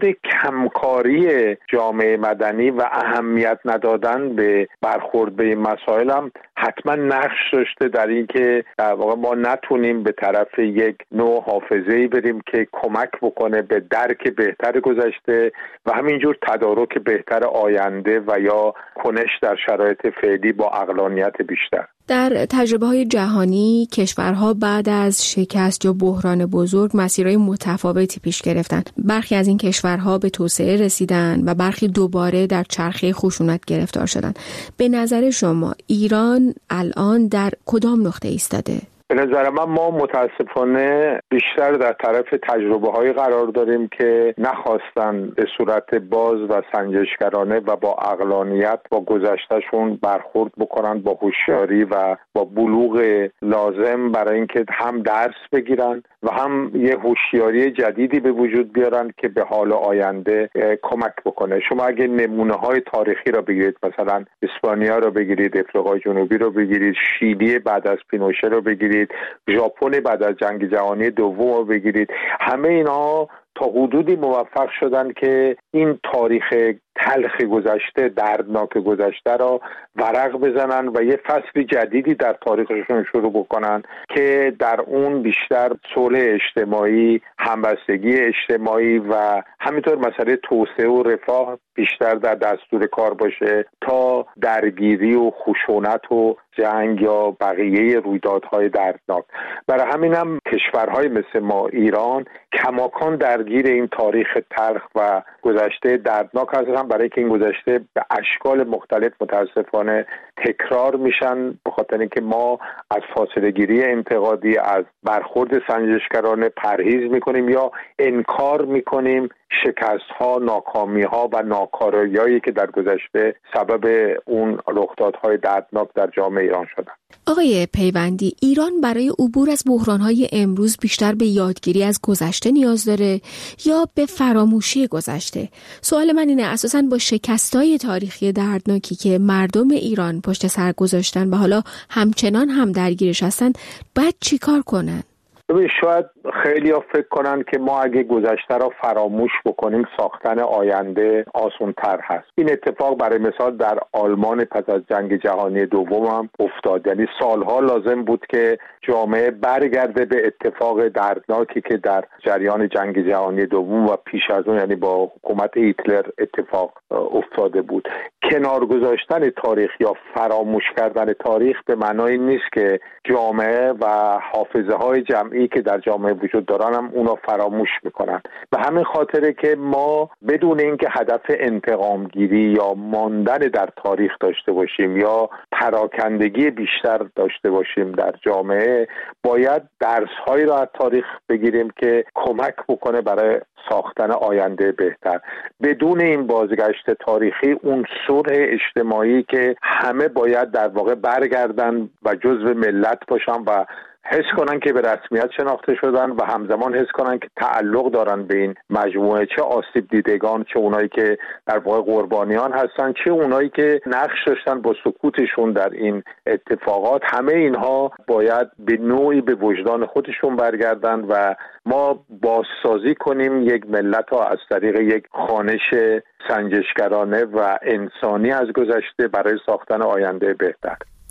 کمکاری جامعه مدنی و اهمیت ندادن به برخورد به این مسائل هم حتما نقش داشته در این که در واقع ما نتونیم به طرف یک نوع حافظه‌ای بریم که کمک بکنه به درک بهتر گذشته و همینجور تدارک بهتر آینده و یا کنش در شرایط فعلی با عقلانیت بیشتر. در تجربه‌های جهانی کشورها بعد از شکست یا بحران بزرگ مسیرهای متفاوتی پیش گرفتن. برخی از این کشورها به توسعه رسیدن و برخی دوباره در چرخه خشونت گرفتار شدن. به نظر شما ایران الان در کدام نقطه ایستاده؟ به نظر من ما متاسفانه بیشتر در طرف تجربه هایی قرار داریم که نخواستن به صورت باز و سنجشگرانه و با عقلانیت با گذشتهشون برخورد بکنن، با هوشیاری و با بلوغ لازم برای اینکه هم درس بگیرن و هم یه هوشیاری جدیدی به وجود بیارن که به حال آینده کمک بکنه. شما اگه نمونه های تاریخی را بگیرید، مثلا اسپانیا رو بگیرید، افریقای جنوبی رو بگیرید، شیلی بعد از پینوشه رو بگیرید، ژاپن بعد از جنگ جهانی دوم رو بگیرید، همه اینا تا حدودی موفق شدن که این تاریخ تلخ گذشته، دردناک گذشته را ورق بزنن و یه فصل جدیدی در تاریخشون شروع بکنن که در اون بیشتر صلح اجتماعی، همبستگی اجتماعی و همینطور مسئله توسعه و رفاه بیشتر در دستور کار باشه تا درگیری و خشونت و جنگ یا بقیه رویدادهای دردناک. برای همین هم کشورهای مثل ما، ایران، کماکان درگیر این تاریخ تلخ و گذشته دردناک هستن میکنم برای اینکه این گذشته به اشکال مختلف متاسفانه تکرار میشن، به خاطر اینکه ما از فاصله گیری انتقادی، از برخورد سنجشگرانه پرهیز میکنیم یا انکار میکنیم شکست ها، ناکامی ها و ناکارایی‌هایی که در گذشته سبب اون رخدادهای دردناک در جامعه ایران شدن. آقای پیوندی، ایران برای عبور از بحران‌های امروز بیشتر به یادگیری از گذشته نیاز داره یا به فراموشی گذشته؟ سوال من اینه، اساساً با شکست‌های تاریخی دردناکی که مردم ایران پشت سر گذاشتن و حالا همچنان هم درگیرش هستن، باید چی کار کنن؟ شاید خیلی ها فکر کنن که ما اگه گذشته را فراموش بکنیم ساختن آینده آسان تر هست. این اتفاق برای مثال در آلمان پس از جنگ جهانی دوم هم افتاد. یعنی سالها لازم بود که جامعه برگرده به اتفاق دردناکی که در جریان جنگ جهانی دوم و پیش از اون، یعنی با حکومت هیتلر اتفاق افتاده بود. کنار گذاشتن تاریخ یا فراموش کردن تاریخ به معنای نیست که جامعه و حافظه های جمعی که در جامعه وجود دارن هم اونا فراموش میکنن. به همین خاطره که ما بدون اینکه هدف انتقام گیری یا ماندن در تاریخ داشته باشیم یا پراکندگی بیشتر داشته باشیم در جامعه، باید درس هایی را از تاریخ بگیریم که کمک بکنه برای ساختن آینده بهتر. بدون این بازگشت تاریخی، اون صلح اجتماعی که همه باید در واقع برگردن و جزو ملت باشن و حس کنن که به رسمیت شناخته شدن و همزمان حس کنن که تعلق دارن به این مجموعه، چه آسیب دیدگان، چه اونایی که در واقع قربانیان هستن، چه اونایی که نقش داشتن با سکوتشون در این اتفاقات. همه اینها باید به نوعی به وجدان خودشون برگردن و ما بازسازی کنیم یک ملت ها از طریق یک خوانش سنجشگرانه و انسانی از گذشته برای ساختن آینده بهتر.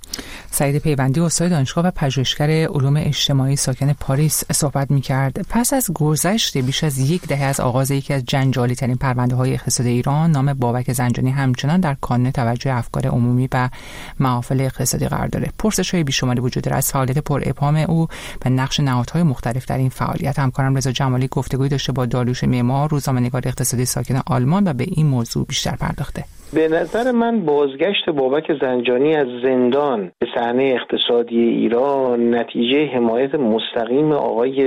سعید پیوندی، استاد دانشگاه و پژوهشگر علوم اجتماعی ساکن پاریس صحبت می‌کرد. پس از گذشت بیش از یک دهه از آغاز یکی از جنجالی ترین پرونده‌های اقتصاد ایران، نام بابک زنجانی همچنان در کانون توجه افکار عمومی و محافل اقتصادی قرار داره. پرسش‌های بیشماری وجود داره از فعالیت پر ابهام او و نقش نهادهای مختلف در این فعالیت. همکارم رضا جمالی گفتگوی داشته با داریوش معمار، روزنامه‌نگار اقتصادی ساکن آلمان، و به این موضوع بیشتر پرداخته. به نظر من بازگشت بابک زنجانی از زندان به صحنه اقتصادی ایران نتیجه حمایت مستقیم آقای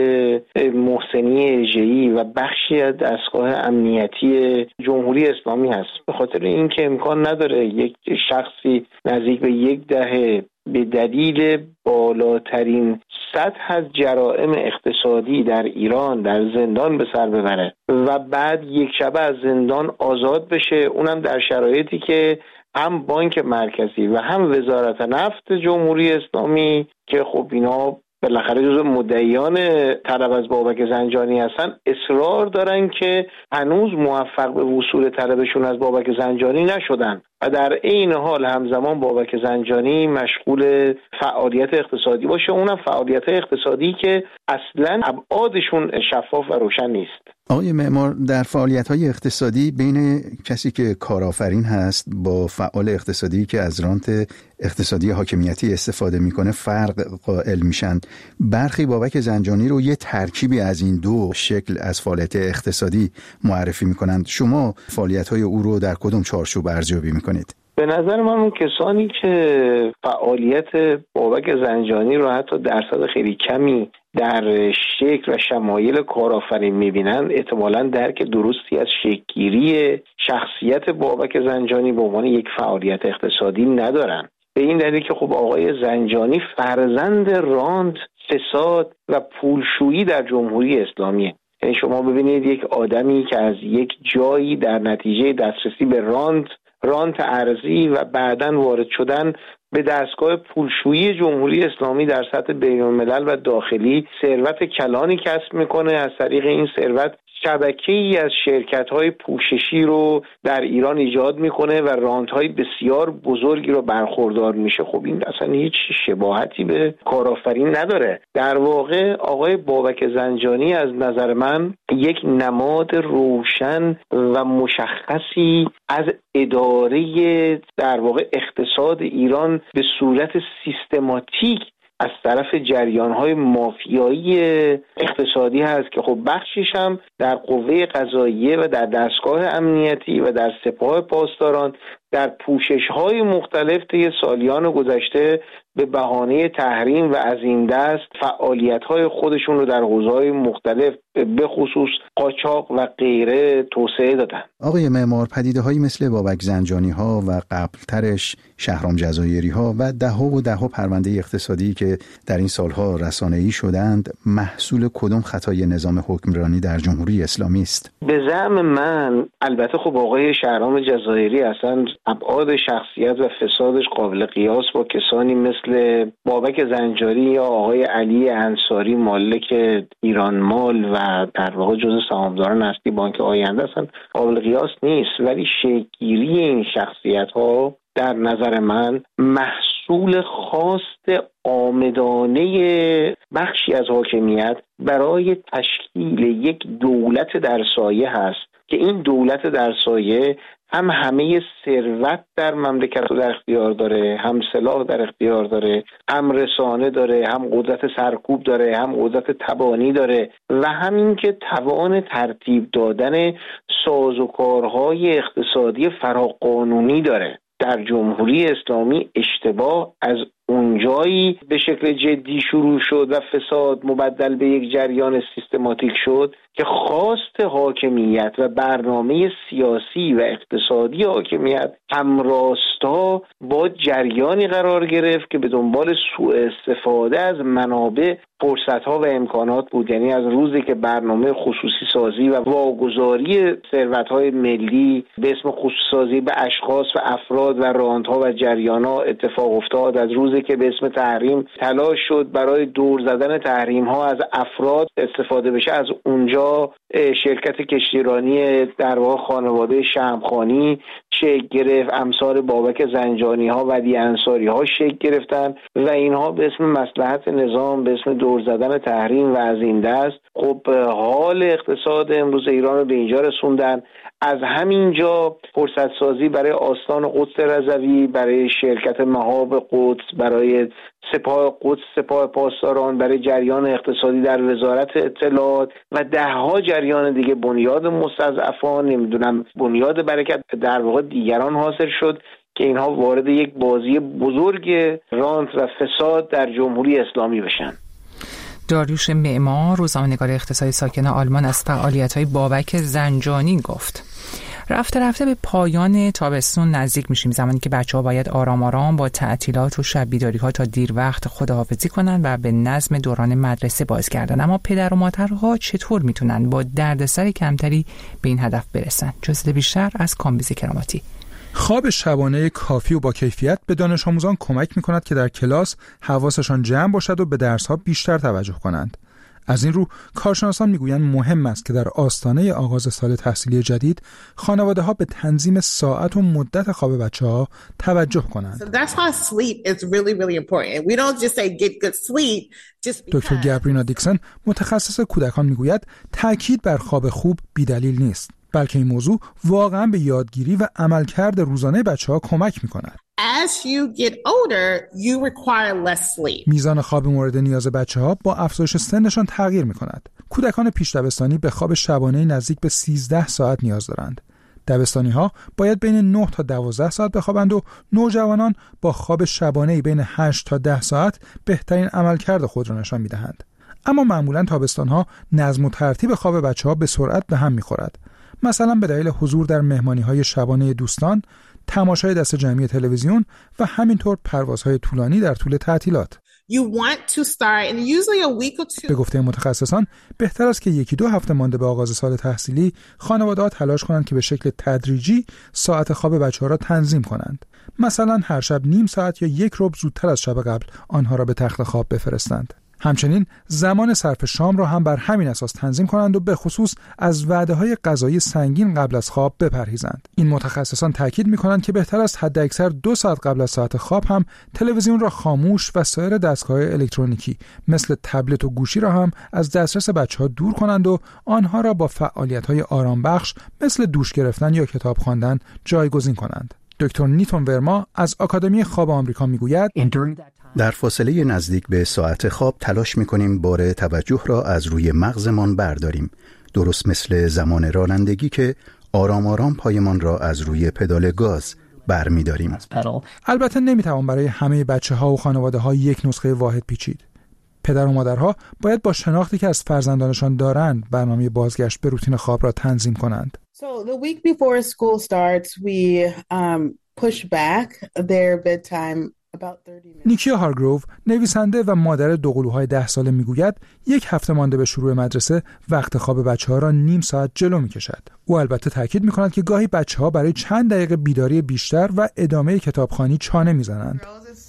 محسنی اژه‌ای و بخشی از دستگاه امنیتی جمهوری اسلامی هست. به خاطر اینکه امکان نداره یک شخصی نزدیک به یک دهه به دلیل بالاترین سطح از جرائم اقتصادی در ایران در زندان به سر ببره و بعد یک شبه از زندان آزاد بشه، اونم در شرایطی که هم بانک مرکزی و هم وزارت نفت جمهوری اسلامی که خب اینا بالاخره جزو مدعیان طلب از بابک زنجانی هستن، اصرار دارن که هنوز موفق به وصول طلبشون از بابک زنجانی نشدن و در عین حال همزمان بابک زنجانی مشغول فعالیت اقتصادی باشه، اونم فعالیت اقتصادی که اصلا ابعادشون شفاف و روشن نیست. آقای معمار، در فعالیت‌های اقتصادی بین کسی که کارآفرین هست با فعال اقتصادی که از رانت اقتصادی حاکمیتی استفاده میکنه فرق قائل میشن. برخی بابک زنجانی رو یه ترکیبی از این دو شکل از فعالیت اقتصادی معرفی میکنند. شما فعالیت‌های او رو در کدوم چارچوب ارزیابی میکنید؟ به نظر من اون کسانی که فعالیت بابک زنجانی رو حتی درصد خیلی کمی در شکل و شمایل کارآفرین میبینن، احتمالاً درک درستی از شکل‌گیری شخصیت بابک زنجانی به عنوان یک فعالیت اقتصادی ندارن. به این دلیل که خب آقای زنجانی فرزند راند، فساد و پولشویی در جمهوری اسلامیه. یعنی شما ببینید یک آدمی که از یک جایی در نتیجه دسترسی به راند رانت ارزی و بعداً وارد شدن به دستگاه پولشویی جمهوری اسلامی در سطح بین‌الملل و داخلی ثروت کلانی کسب میکنه، از طریق این ثروت شبکه‌ای از شرکت‌های پوششی رو در ایران ایجاد میکنه و رانت‌های بسیار بزرگی رو برخوردار میشه. خب این اصلا هیچ شباهتی به کارآفرین نداره. در واقع آقای بابک زنجانی از نظر من یک نماد روشن و مشخصی از اداره در واقع اقتصاد ایران به صورت سیستماتیک از طرف جریان‌های مافیایی اقتصادی هست که خب بخشش هم در قوه قضاییه و در دستگاه امنیتی و در سپاه پاسداران در پوشش‌های مختلف طی سالیان گذشته به بهانه تحریم و از این دست فعالیت‌های خودشون رو در حوزه‌های مختلف به خصوص قاچاق و غیره توسعه دادن. آقای معمار، پدیده‌هایی مثل بابک زنجانی‌ها و قبلترش شهرام جزایری‌ها و ده‌ها و ده‌ها پرونده اقتصادی که در این سالها رسانه‌ای شدند محصول کدام خطای نظام حکمرانی در جمهوری اسلامی است؟ به زعم من البته خب آقای شهرام جزایری اصلا ابعاد شخصیت و فسادش قابل قیاس با کسانی مثل بابک زنجانی یا آقای علی انصاری مالک ایران مال و در واقع جزء سهامداران اصلی بانک آینده اصلا قابل قیاس نیست، ولی شکل‌گیری این شخصیت‌ها در نظر من محصول خواست عامدانه بخشی از حاکمیت برای تشکیل یک دولت در سایه هست که این دولت در سایه هم همه ثروت در مملکت رو در اختیار داره، هم سلاح در اختیار داره، هم رسانه داره، هم قدرت سرکوب داره، هم قدرت تبانی داره و همین که توان ترتیب دادن سازوکارهای اقتصادی فراقانونی داره. در جمهوری اسلامی اشتباه از اونجایی به شکل جدی شروع شد و فساد مبدل به یک جریان سیستماتیک شد که خواست حاکمیت و برنامه سیاسی و اقتصادی حاکمیت همراستا با جریانی قرار گرفت که به دنبال سوء استفاده از منابع، فرصت‌ها و امکانات بود. یعنی از روزی که برنامه خصوصی سازی و واگذاری ثروت‌های ملی به اسم خصوصی سازی به اشخاص و افراد و راندها و جریان‌ها اتفاق افتاد، از روزی که به اسم تحریم تلاش شد برای دور زدن تحریم‌ها از افراد استفاده بشه، از اونجا شرکت کشتیرانی در واقع خانواده شمخانی شکل گرفت، امثال بابک زنجانی‌ها و دی انصاری‌ها شکل گرفتن و اینها به اسم مصلحت نظام، به اسم دور زدن تحریم و از این دست خب حال اقتصاد امروز ایران رو به اینجا رسوندن. از همینجا فرصت سازی برای آستان قدس رضوی، برای شرکت مهاب قدس، برای سپاه قدس، سپاه پاسداران، برای جریان اقتصادی در وزارت اطلاعات و دهها جریان دیگه، بنیاد مستضعفان، نمیدونم بنیاد برکت، در واقع دیگران حاصل شد که اینها وارد یک بازی بزرگ رانت و فساد در جمهوری اسلامی بشن. داریوش معمار، روزنامه‌نگار اقتصادی ساکن آلمان، از فعالیت‌های بابک زنجانی گفت. رفته رفته به پایان تابستون نزدیک میشیم، زمانی که بچه‌ها باید آرام آرام با تعطیلات و شب بیداری‌ها تا دیر وقت خداحافظی کنن و به نظم دوران مدرسه بازگردن. اما پدر و مادرها چطور میتونن با دردسر کمتری به این هدف برسن؟ جزئیات بیشتر از کامبیز کراماتی. خواب شبانه کافی و با کیفیت به دانش آموزان کمک می‌کند که در کلاس حواسشان جمع باشد و به درس‌ها بیشتر توجه کنند. از این رو کارشناسان میگویند مهم است که در آستانه آغاز سال تحصیلی جدید خانواده‌ها به تنظیم ساعت و مدت خواب بچه‌ها توجه کنند. دکتر گابرینا دیکسن، متخصص کودکان، میگوید تاکید بر خواب خوب بی‌دلیل نیست، بلکه این موضوع واقعا به یادگیری و عملکرد روزانه بچه‌ها کمک می‌کند. As you get older, you require less sleep. میزان خواب مورد نیاز بچه‌ها با افزایش سنشان تغییر می‌کند. کودکان پیش دبستانی به خواب شبانه نزدیک به سیزده ساعت نیاز دارند. دبستانی‌ها باید بین نه تا دوازده ساعت بخوابند و نوجوانان با خواب شبانه‌ای بین هشت تا ده ساعت بهترین عملکرد خود را نشان می‌دهند. اما معمولاً تابستان‌ها نظم و ترتیب خواب بچه‌ها به سرعت به هم می‌خورد. مثلا به دلیل حضور در مهمانی‌های شبانه دوستان، تماشای دست جمعی تلویزیون و همینطور پروازهای طولانی در طول تعطیلات. You want to start and usually a week or two. به گفته متخصصان بهتر است که یکی دو هفته مانده به آغاز سال تحصیلی خانواده‌ها تلاش کنند که به شکل تدریجی ساعت خواب بچه‌ها را تنظیم کنند. مثلا هر شب نیم ساعت یا یک ربع زودتر از شب قبل آنها را به تخت خواب بفرستند. همچنین زمان صرف شام را هم بر همین اساس تنظیم کنند و به خصوص از وعده‌های غذایی سنگین قبل از خواب بپرهیزند. این متخصصان تاکید می‌کنند که بهتر است حداکثر دو ساعت قبل از ساعت خواب هم تلویزیون را خاموش و سایر دستگاه‌های الکترونیکی مثل تبلت و گوشی را هم از دسترس بچه‌ها دور کنند و آنها را با فعالیت‌های آرامبخش مثل دوش گرفتن یا کتاب خواندن جایگزین کنند. دکتر نیتون ورما از آکادمی خواب آمریکا میگوید در فاصله نزدیک به ساعت خواب تلاش می‌کنیم بار توجه را از روی مغزمان برداریم، درست مثل زمان رانندگی که آرام آرام پایمان را از روی پدال گاز برمی‌داریم. البته نمی‌توان برای همه بچه‌ها و خانواده‌ها یک نسخه واحد پیچید. پدر و مادرها باید با شناختی که از فرزندانشان دارند برنامه بازگشت به روتین خواب را تنظیم کنند. So the week before school starts we um, push back their bedtime. نیکیا هارگروو، نویسنده و مادر دوقلوهای ده ساله میگوید یک هفته مانده به شروع مدرسه وقت خواب بچه‌ها را نیم ساعت جلو میکشد. او البته تاکید میکند که گاهی بچه‌ها برای چند دقیقه بیداری بیشتر و ادامه کتابخوانی چانه میزنند.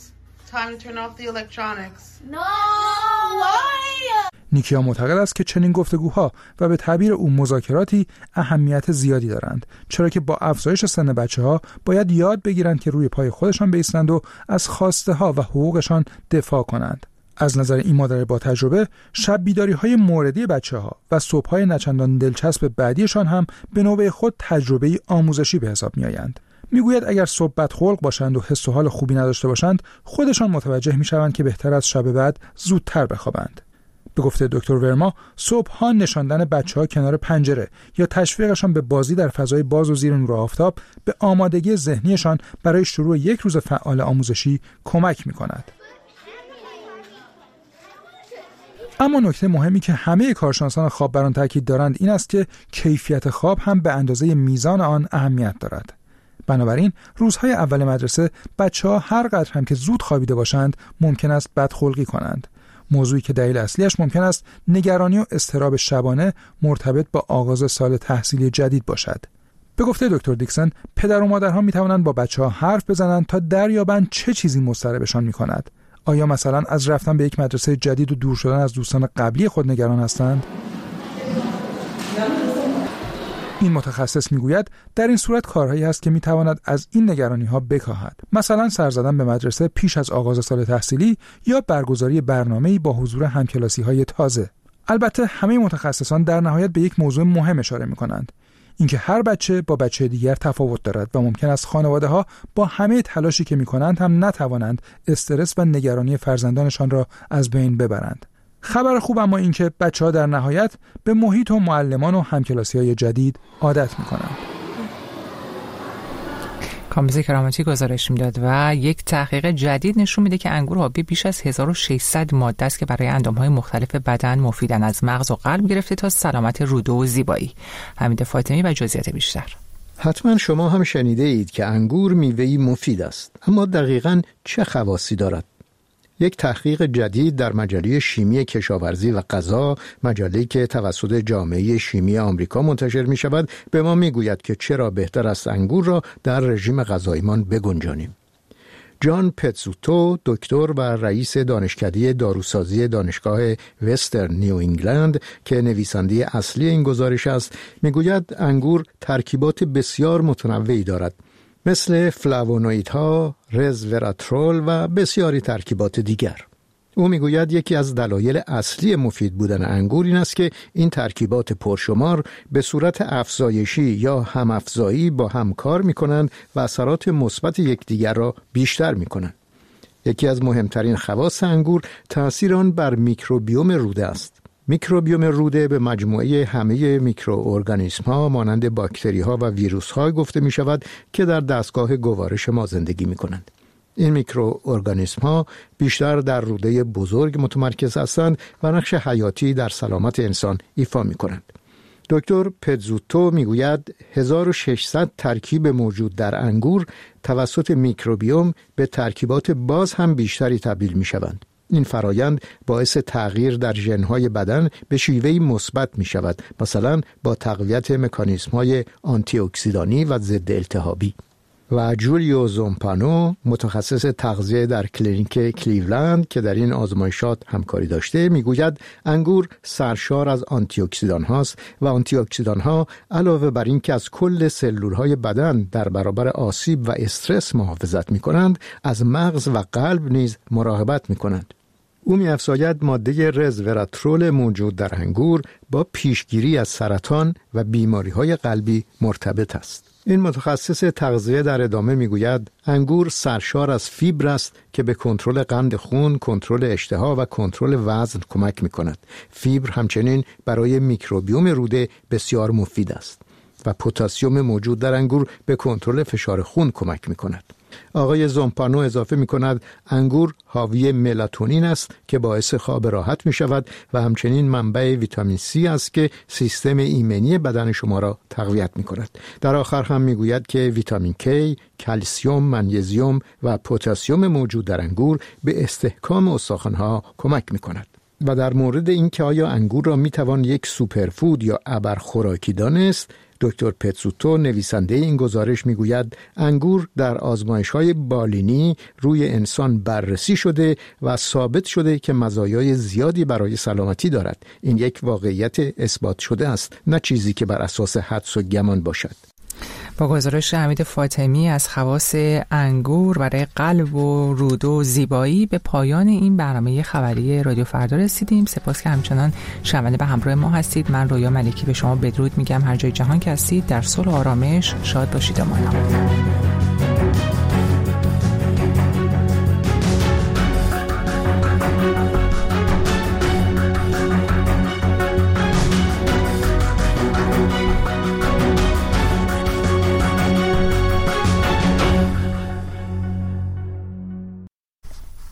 نیکیا معتقد است که چنین گفتگوها و به تعبیر او مذاکراتی اهمیت زیادی دارند، چرا که با افزایش سن بچه‌ها باید یاد بگیرند که روی پای خودشان بایستند و از خواسته ها و حقوقشان دفاع کنند. از نظر این مادر با تجربه، شب بیداری‌های موردی بچه‌ها و صبح‌های نچندان دلچسب بعدیشان هم به نوبه خود تجربه‌ای آموزشی به حساب می‌آیند. میگوید اگر صبح بدخلق باشند و حس و حال خوبی نداشته باشند، خودشان متوجه می‌شوند که بهتر از شب بعد زودتر بخوابند. به گفته دکتر ورما، صبح‌ها نشاندن بچه‌ها کنار پنجره یا تشویقشان به بازی در فضای باز و زیر نور آفتاب به آمادگی ذهنیشان برای شروع یک روز فعال آموزشی کمک می‌کند. اما نکته مهمی که همه کارشناسان خواب بر آن تاکید دارند این است که کیفیت خواب هم به اندازه میزان آن اهمیت دارد. بنابراین روزهای اول مدرسه بچه‌ها هر قدر هم که زود خوابیده باشند ممکن است بدخلقی کنند. موضوعی که دلیل اصلیش ممکن است نگرانی و اضطراب شبانه مرتبط با آغاز سال تحصیلی جدید باشد. به گفته دکتر دیکسن، پدر و مادرها می توانند با بچه‌ها حرف بزنند تا دریابند چه چیزی مضطربشان می‌کند. آیا مثلا از رفتن به یک مدرسه جدید و دور شدن از دوستان قبلی خود نگران هستند؟ این متخصص میگوید در این صورت کارهایی هست که میتواند از این نگرانی‌ها بکاهد. مثلا سر زدن به مدرسه پیش از آغاز سال تحصیلی یا برگزاری برنامه‌ای با حضور همکلاسی‌های تازه. البته همه متخصصان در نهایت به یک موضوع مهم اشاره می‌کنند، اینکه هر بچه با بچه دیگر تفاوت دارد و ممکن است خانواده‌ها با همه تلاشی که می‌کنند هم نتوانند استرس و نگرانی فرزندانشان را از بین ببرند. خبر خوب اما این که بچه‌ها در نهایت به محیط و معلمان و همکلاسی‌های جدید عادت می‌کنند. کامبیز کرامتی گزارش میداد و یک تحقیق جدید نشون میده که انگور آبی بیش از هزار و ششصد ماده است که برای اندام‌های مختلف بدن مفیدن، از مغز و قلب گرفته تا سلامت روده و زیبایی. حمید فاطمی و جزئیات بیشتر. حتما شما هم شنیده اید که انگور میوه‌ای مفید است، اما دقیقاً چه خواصی دارد؟ یک تحقیق جدید در مجله شیمی کشاورزی و غذا، مجله‌ای که توسط جامعه شیمی آمریکا منتشر می شود، به ما می گوید که چرا بهتر است انگور را در رژیم غذاییمان بگنجانیم. جان پتزوتو، دکتر و رئیس دانشکده داروسازی دانشگاه وسترن نیو انگلند که نویسنده اصلی این گزارش است، می گوید انگور ترکیبات بسیار متنوعی دارد، مثل فلاوونوئیدها، رزوراترول و بسیاری ترکیبات دیگر. او میگوید یکی از دلایل اصلی مفید بودن انگور این است که این ترکیبات پرشمار به صورت افزایشی یا همافزایی با هم کار میکنند و اثرات مثبت یکدیگر را بیشتر میکنند. یکی از مهمترین خواص انگور تأثیر آن بر میکروبیوم روده است. میکروبیوم روده به مجموعه همه میکروارگانیسم ها مانند باکتری ها و ویروس ها گفته می شود که در دستگاه گوارش ما زندگی می کنند. این میکروارگانیسم ها بیشتر در روده بزرگ متمرکز هستند و نقش حیاتی در سلامت انسان ایفا می کنند. دکتر پتزوتو می گوید هزار و ششصد ترکیب موجود در انگور توسط میکروبیوم به ترکیبات باز هم بیشتری تبدیل می شوند. این فرایند باعث تغییر در ژن‌های بدن به شیوهی مثبت می شود، مثلا با تقویت مکانیزم‌های آنتی اکسیدانی و ضد التهابی. و جولیو زومپانو، متخصص تغذیه در کلینیک کلیولند که در این آزمایشات همکاری داشته، میگوید انگور سرشار از آنتی اکسیدان هاست و آنتی اکسیدان ها علاوه بر این که از کل سلولهای بدن در برابر آسیب و استرس محافظت می کنند، از مغز و قلب نیز مراقبت می کنند. او می‌افزاید ماده رزوراترول موجود در انگور با پیشگیری از سرطان و بیماری‌های قلبی مرتبط است. این متخصص تغذیه در ادامه میگوید انگور سرشار از فیبر است که به کنترل قند خون، کنترل اشتها و کنترل وزن کمک میکند. فیبر همچنین برای میکروبیوم روده بسیار مفید است و پتاسیم موجود در انگور به کنترل فشار خون کمک میکند. آقای زومپانو اضافه می کند انگور حاوی ملاتونین است که باعث خواب راحت می شود و همچنین منبع ویتامین سی است که سیستم ایمنی بدن شما را تقویت می کند. در آخر هم می گوید که ویتامین کی، کلسیم، منیزیم و پتاسیم موجود در انگور به استحکام استخوان‌ها کمک می کند. و در مورد اینکه آیا انگور را می توان یک سوپرفود یا ابرخوراکی دانست، دکتر پتسوتو نویسنده این گزارش میگوید انگور در آزمایش‌های بالینی روی انسان بررسی شده و ثابت شده که مزایای زیادی برای سلامتی دارد. این یک واقعیت اثبات شده است، نه چیزی که بر اساس حدس و گمان باشد. با گزارش حمید فاطمی از خواص انگور برای قلب و روده و زیبایی به پایان این برنامه خبری رادیو فردا رسیدیم. سپاس که همچنان شنونده به همراه ما هستید. من رویا ملکی به شما بدرود میگم. هر جای جهان که هستید در صلح و آرامش شاد باشید و مانا.